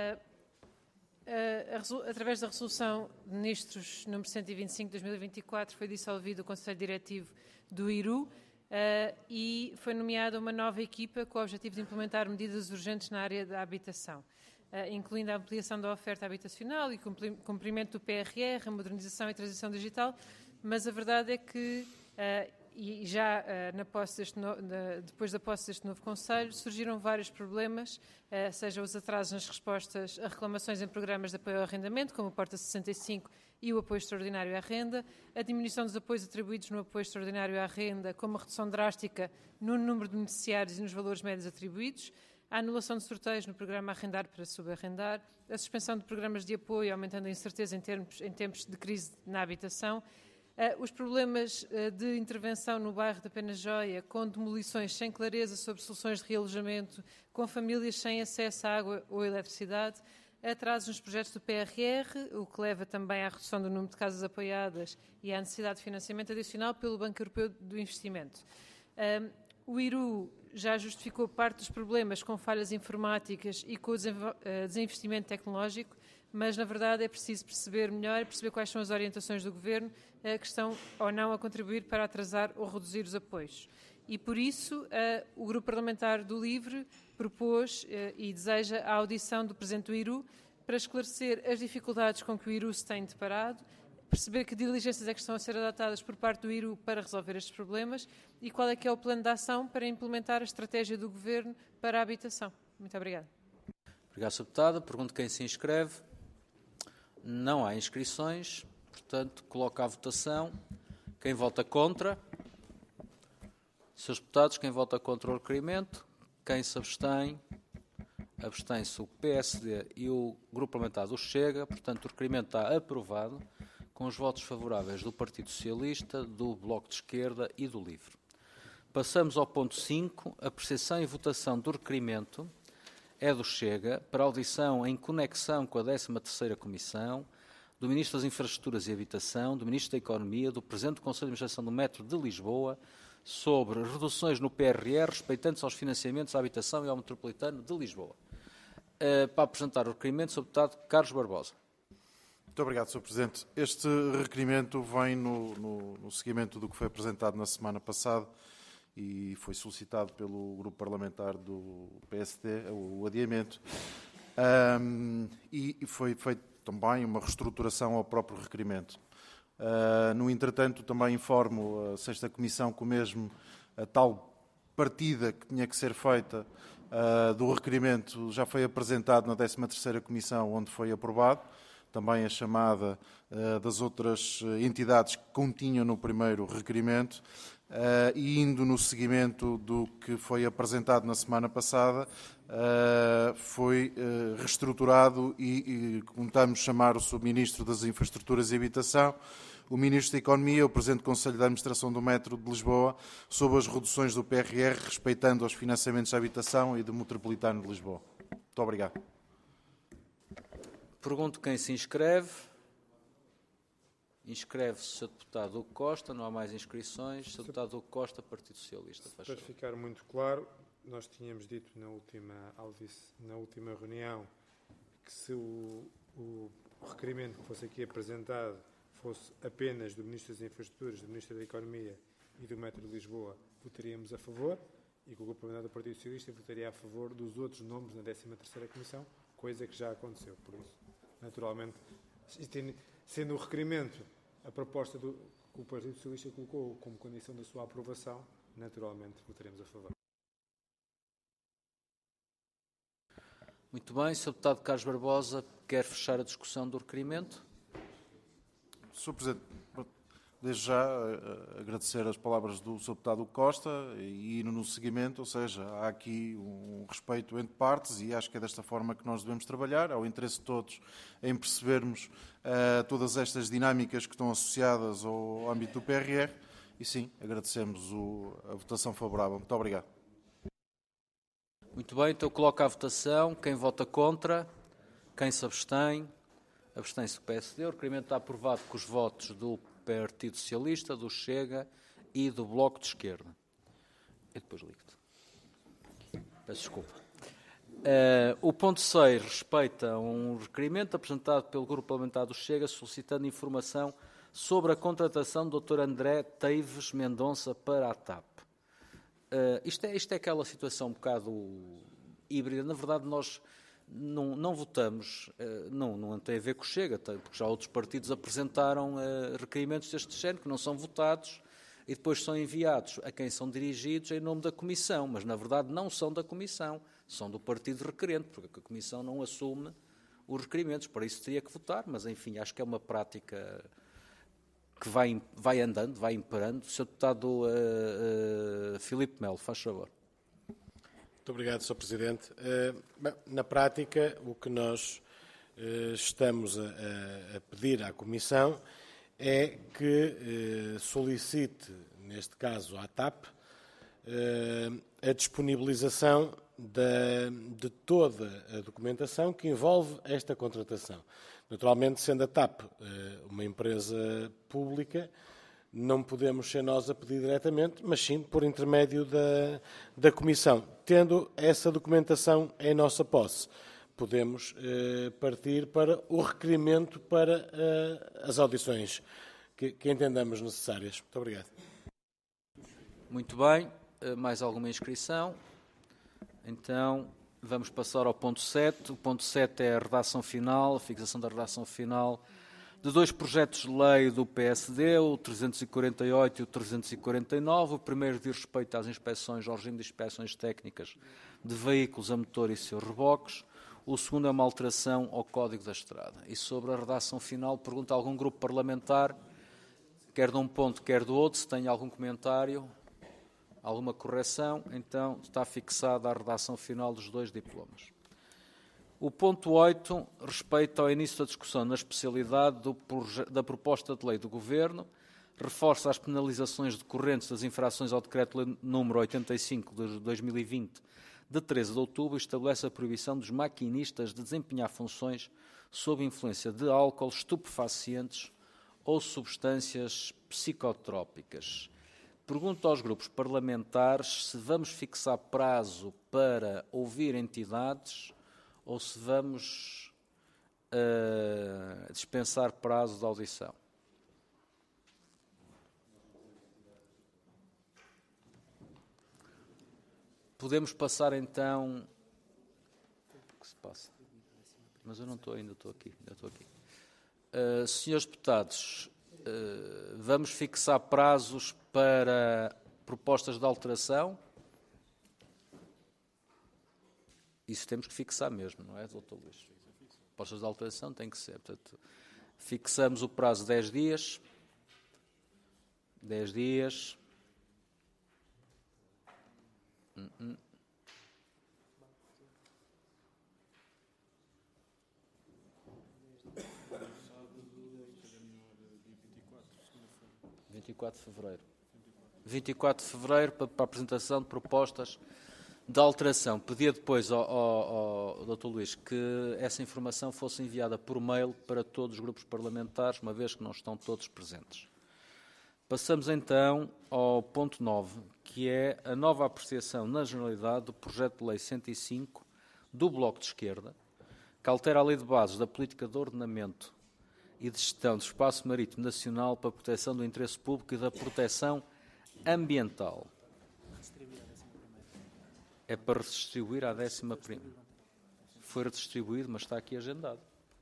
Através da Resolução de Ministros número 125 de 2024, foi dissolvido o Conselho Diretivo do IRU e foi nomeada uma nova equipa com o objetivo de implementar medidas urgentes na área da habitação, incluindo a ampliação da oferta habitacional e cumprimento do PRR, a modernização e transição digital, mas a verdade é que e já depois da posse deste novo Conselho, surgiram vários problemas, seja os atrasos nas respostas a reclamações em programas de apoio ao arrendamento, como o Porta 65 e o apoio extraordinário à renda, a diminuição dos apoios atribuídos no apoio extraordinário à renda, com uma redução drástica no número de beneficiários e nos valores médios atribuídos, a anulação de sorteios no programa Arrendar para Subarrendar, a suspensão de programas de apoio, aumentando a incerteza em tempos de crise na habitação, os problemas de intervenção no bairro da Penajóia, com demolições sem clareza sobre soluções de realojamento, com famílias sem acesso à água ou eletricidade, atrasos nos projetos do PRR, o que leva também à redução do número de casas apoiadas e à necessidade de financiamento adicional pelo Banco Europeu do Investimento. O IRU já justificou parte dos problemas com falhas informáticas e com o desinvestimento tecnológico, mas, na verdade, é preciso perceber melhor, perceber quais são as orientações do Governo que estão ou não a contribuir para atrasar ou reduzir os apoios. E, por isso, o Grupo Parlamentar do LIVRE propôs e deseja a audição do Presidente do IRU para esclarecer as dificuldades com que o IRU se tem deparado, perceber que diligências é que estão a ser adotadas por parte do IRU para resolver estes problemas e qual é que é o plano de ação para implementar a estratégia do Governo para a habitação. Muito obrigada. Obrigado, Sr. Deputado. Pergunto quem se inscreve. Não há inscrições, portanto, coloco à votação. Quem vota contra? Srs. Deputados, quem vota contra o requerimento? Quem se abstém? Abstém-se o PSD e o Grupo Parlamentar do Chega. Portanto, o requerimento está aprovado com os votos favoráveis do Partido Socialista, do Bloco de Esquerda e do LIVRE. Passamos ao ponto 5, apreciação e votação do requerimento. É do Chega, para audição em conexão com a 13ª Comissão, do Ministro das Infraestruturas e Habitação, do Ministro da Economia, do Presidente do Conselho de Administração do Metro de Lisboa, sobre reduções no PRR respeitantes aos financiamentos à habitação e ao Metropolitano de Lisboa. Para apresentar o requerimento, Sr. Deputado Carlos Barbosa. Muito obrigado, Sr. Presidente. Este requerimento vem no seguimento do que foi apresentado na semana passada e foi solicitado pelo grupo parlamentar do PSD, o adiamento, e foi feito também uma reestruturação ao próprio requerimento. No entretanto, também informo a Sexta Comissão que o mesmo, a tal partida que tinha que ser feita do requerimento já foi apresentado na 13ª Comissão, onde foi aprovado. Também a chamada das outras entidades que continham no primeiro requerimento, e indo no seguimento do que foi apresentado na semana passada, foi reestruturado e contamos chamar o Subministro das Infraestruturas e Habitação, o Ministro da Economia, o Presidente do Conselho de Administração do Metro de Lisboa, sobre as reduções do PRR, respeitando os financiamentos de habitação e do Metropolitano de Lisboa. Muito obrigado. Pergunto quem se inscreve. Inscreve-se o Sr. Deputado Hugo Costa, não há mais inscrições. Sr. Deputado Hugo Costa, Partido Socialista. Para ficar muito claro, nós tínhamos dito na última reunião que se o requerimento que fosse aqui apresentado fosse apenas do Ministro das Infraestruturas, do Ministro da Economia e do Metro de Lisboa, votaríamos a favor, e que o Grupo Parlamentar do Partido Socialista votaria a favor dos outros nomes na 13ª Comissão, coisa que já aconteceu. Por isso, naturalmente, sendo o requerimento a proposta que o Partido Socialista colocou como condição da sua aprovação, naturalmente votaremos a favor. Muito bem. Sr. Deputado Carlos Barbosa, quer fechar a discussão do requerimento? Sr. Presidente, desde já agradecer as palavras do Sr. Deputado Costa e ir no seguimento, ou seja, há aqui um respeito entre partes e acho que é desta forma que nós devemos trabalhar, ao interesse de todos em percebermos todas estas dinâmicas que estão associadas ao âmbito do PRR e sim, agradecemos a votação favorável. Muito obrigado. Muito bem, então coloco à votação. Quem vota contra? Quem se abstém? Abstém-se do PSD. O requerimento está aprovado com os votos do Partido Socialista, do Chega e do Bloco de Esquerda. Eu depois ligo-te. Peço desculpa. O ponto 6 respeita um requerimento apresentado pelo Grupo Parlamentar do Chega solicitando informação sobre a contratação do Dr. André Teives Mendonça para a TAP. Isto é aquela situação um bocado híbrida. Na verdade, nós não votamos, não tem a ver com o Chega, porque já outros partidos apresentaram requerimentos deste género que não são votados e depois são enviados a quem são dirigidos em nome da Comissão, mas na verdade não são da Comissão, são do partido requerente, porque a Comissão não assume os requerimentos, para isso teria que votar, mas enfim, acho que é uma prática que vai andando, vai imperando. Sr. Deputado Filipe Melo, faz favor. Muito obrigado, Sr. Presidente. Na prática, o que nós estamos a pedir à Comissão é que solicite, neste caso à TAP, a disponibilização de toda a documentação que envolve esta contratação. Naturalmente, sendo a TAP uma empresa pública, não podemos ser nós a pedir diretamente, mas sim por intermédio da Comissão. Tendo essa documentação em nossa posse, podemos partir para o requerimento para as audições que entendamos necessárias. Muito obrigado. Muito bem. Mais alguma inscrição? Então, vamos passar ao ponto 7. O ponto 7 é a redação final, a fixação da redação final de dois projetos de lei do PSD, o 348 e o 349. O primeiro diz respeito às inspeções, ao regime de inspeções técnicas de veículos a motor e seus reboques. O segundo é uma alteração ao Código da Estrada. E sobre a redação final, pergunto a algum grupo parlamentar, quer de um ponto, quer do outro, se tem algum comentário, alguma correção. Então, está fixada a redação final dos dois diplomas. O ponto 8 respeita ao início da discussão na especialidade da proposta de lei do Governo, reforça as penalizações decorrentes das infrações ao Decreto-Lei número 85 de 2020, de 13 de outubro estabelece a proibição dos maquinistas de desempenhar funções sob influência de álcool, estupefacientes ou substâncias psicotrópicas. Pergunto aos grupos parlamentares se vamos fixar prazo para ouvir entidades ou se vamos dispensar prazo de audição. Podemos passar então... O que se passa? Mas eu não estou ainda, estou aqui. Senhores deputados, vamos fixar prazos para propostas de alteração? Isso temos que fixar mesmo, não é, Dr. Luís? Propostas de alteração têm que ser. Portanto, fixamos o prazo 10 dias. 10 dias. 24 de fevereiro. 24 de fevereiro para a apresentação de propostas de alteração. Pedia depois ao Dr. Luís que essa informação fosse enviada por mail para todos os grupos parlamentares, uma vez que não estão todos presentes. Passamos então ao ponto 9, que é a nova apreciação na Generalidade do projeto de lei 105 do Bloco de Esquerda, que altera a lei de bases da política de ordenamento e de gestão do espaço marítimo nacional para a proteção do interesse público e da proteção ambiental. É para redistribuir à 11ª. Foi redistribuído, mas está aqui agendado.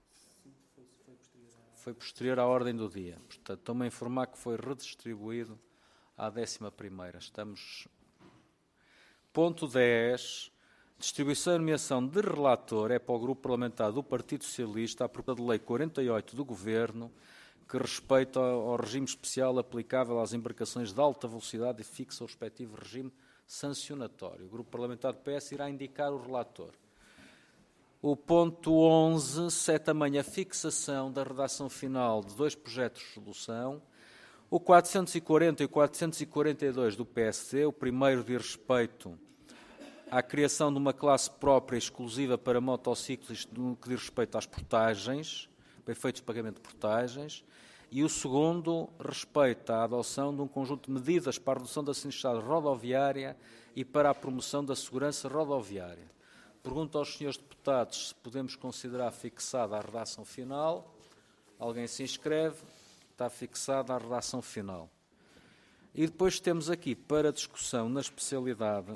Foi posterior à ordem do dia. Portanto, estou-me a informar que foi redistribuído à 11ª. Estamos... Ponto 10. Distribuição e nomeação de relator é para o Grupo Parlamentar do Partido Socialista a proposta de lei 48 do Governo, que respeita ao regime especial aplicável às embarcações de alta velocidade e fixa o respectivo regime sancionatório. O Grupo Parlamentar do PS irá indicar o relator. O ponto 11 seta a fixação da redação final de 2 projetos de resolução. O 440 e o 442 do PSD, o primeiro diz respeito à criação de uma classe própria exclusiva para motociclos no que diz respeito às portagens, para efeitos de pagamento de portagens, e o segundo respeita à adoção de um conjunto de medidas para a redução da sinistralidade rodoviária e para a promoção da segurança rodoviária. Pergunto aos senhores deputados se podemos considerar fixada a redação final. Alguém se inscreve? Está fixada a redação final. E depois temos aqui para discussão na especialidade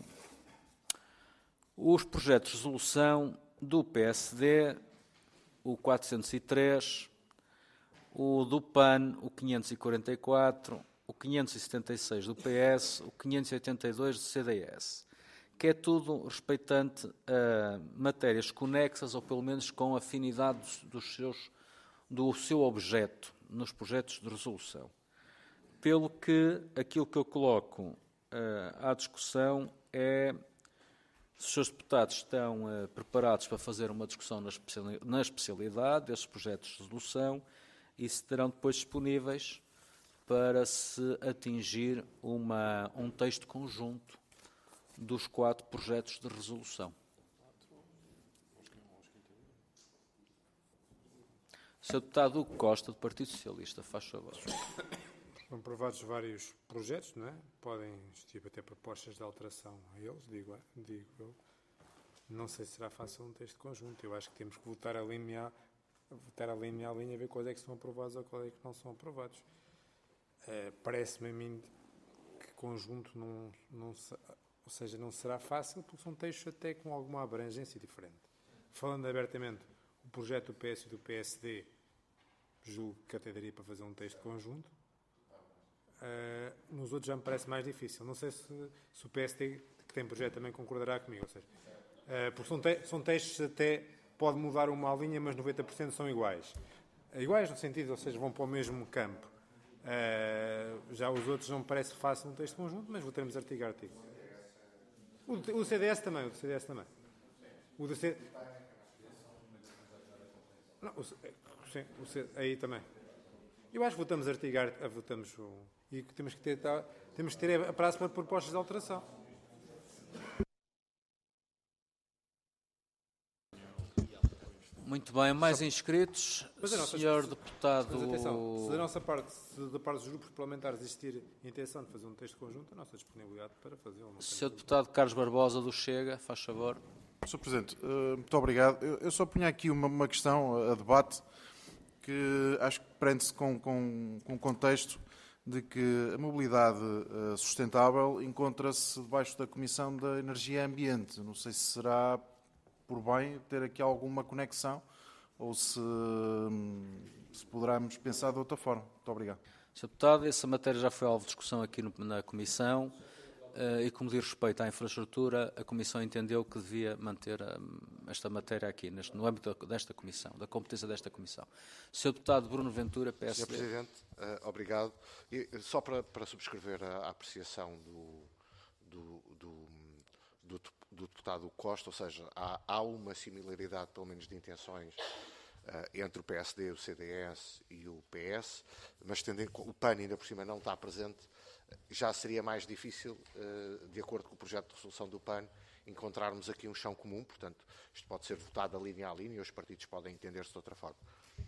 os projetos de resolução do PSD, o 403, o do PAN, o 544, o 576 do PS, o 582 do CDS, que é tudo respeitante a matérias conexas ou pelo menos com afinidade do seu objeto nos projetos de resolução. Pelo que aquilo que eu coloco à discussão é se os seus deputados estão preparados para fazer uma discussão na especialidade desses projetos de resolução e se terão depois disponíveis para se atingir um texto conjunto dos 4 projetos de resolução. Sr. Deputado Hugo Costa, do Partido Socialista, faz favor. Foram aprovados vários projetos, não é? Podem existir até propostas de alteração a eles, digo eu. Não sei se será fácil um texto conjunto. Eu acho que temos que voltar a linear a linha, ver quais é que são aprovados ou quais é que não são aprovados. Parece-me a mim que conjunto não será fácil, porque são textos até com alguma abrangência diferente. Falando abertamente, o projeto do PS e do PSD, julgo que até daria para fazer um texto conjunto. Nos outros já me parece mais difícil. Não sei se o PSD, que tem projeto, também concordará comigo. Ou seja, porque são textos até pode mudar uma linha, mas 90% são iguais. Iguais no sentido, ou seja, vão para o mesmo campo. Já os outros não me parece fácil um texto conjunto, mas votaremos artigo a artigo. O CDS também. O do CDS... Não, aí também. Eu acho que votamos artigo a artigo. E temos que ter a prazo para propostas de alteração. Muito bem, mais inscritos. Senhor Deputado... Mas atenção, se da nossa parte, se da parte dos grupos parlamentares existir intenção de fazer um texto conjunto, a nossa disponibilidade para fazê-lo. Senhor Deputado Carlos Barbosa do Chega, faz favor. Sr. Presidente, muito obrigado. Eu só ponho aqui uma questão a debate que acho que prende-se com o contexto de que a mobilidade sustentável encontra-se debaixo da Comissão da Energia e Ambiente. Não sei se será por bem ter aqui alguma conexão ou se poderemos pensar de outra forma. Muito obrigado. Sr. Deputado, essa matéria já foi alvo de discussão aqui na Comissão e, como diz respeito à infraestrutura, a Comissão entendeu que devia manter esta matéria aqui, no âmbito desta Comissão, da competência desta Comissão. Sr. Deputado Bruno Ventura, PSD. Sr. Presidente, obrigado. E só para subscrever a apreciação do deputado Costa, ou seja, há uma similaridade, pelo menos de intenções, entre o PSD, o CDS e o PS, mas tendo em conta o PAN ainda por cima não está presente, já seria mais difícil, de acordo com o projeto de resolução do PAN, encontrarmos aqui um chão comum. Portanto, isto pode ser votado linha a linha e os partidos podem entender-se de outra forma.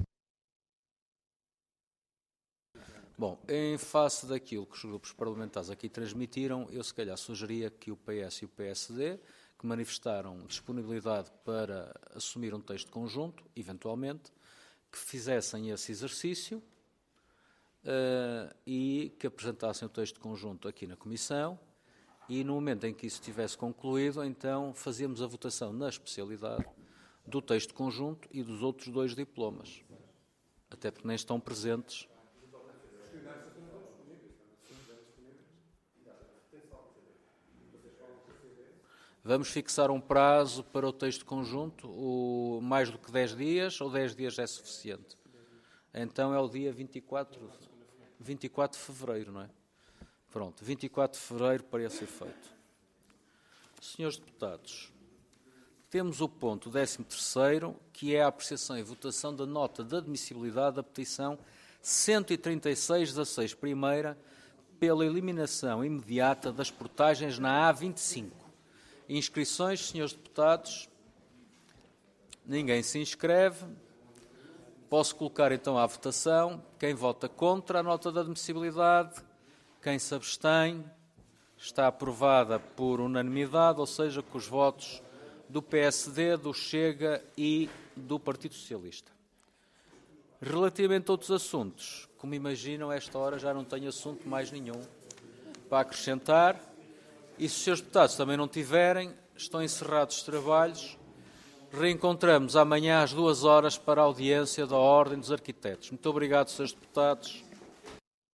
Bom, em face daquilo que os grupos parlamentares aqui transmitiram, eu se calhar sugeria que o PS e o PSD, que manifestaram disponibilidade para assumir um texto conjunto, eventualmente, que fizessem esse exercício e que apresentassem o texto conjunto aqui na Comissão e, no momento em que isso estivesse concluído, então fazíamos a votação na especialidade do texto conjunto e dos outros 2 diplomas, até porque nem estão presentes. Vamos fixar um prazo para o texto conjunto, mais do que 10 dias, ou 10 dias é suficiente? Então é o dia 24 de fevereiro, não é? Pronto, 24 de fevereiro para esse efeito. Senhores deputados, temos o ponto 13º, que é a apreciação e votação da nota de admissibilidade da petição 136/16 primeira pela eliminação imediata das portagens na A25. Inscrições, senhores deputados? Ninguém se inscreve. Posso colocar então à votação. Quem vota contra a nota de admissibilidade? Quem se abstém? Está aprovada por unanimidade, ou seja, com os votos do PSD, do Chega e do Partido Socialista. Relativamente a outros assuntos, como imaginam, a esta hora já não tenho assunto mais nenhum para acrescentar. E se os senhores deputados também não tiverem, estão encerrados os trabalhos. Reencontramos amanhã às 2 horas para a audiência da Ordem dos Arquitetos. Muito obrigado, senhores deputados.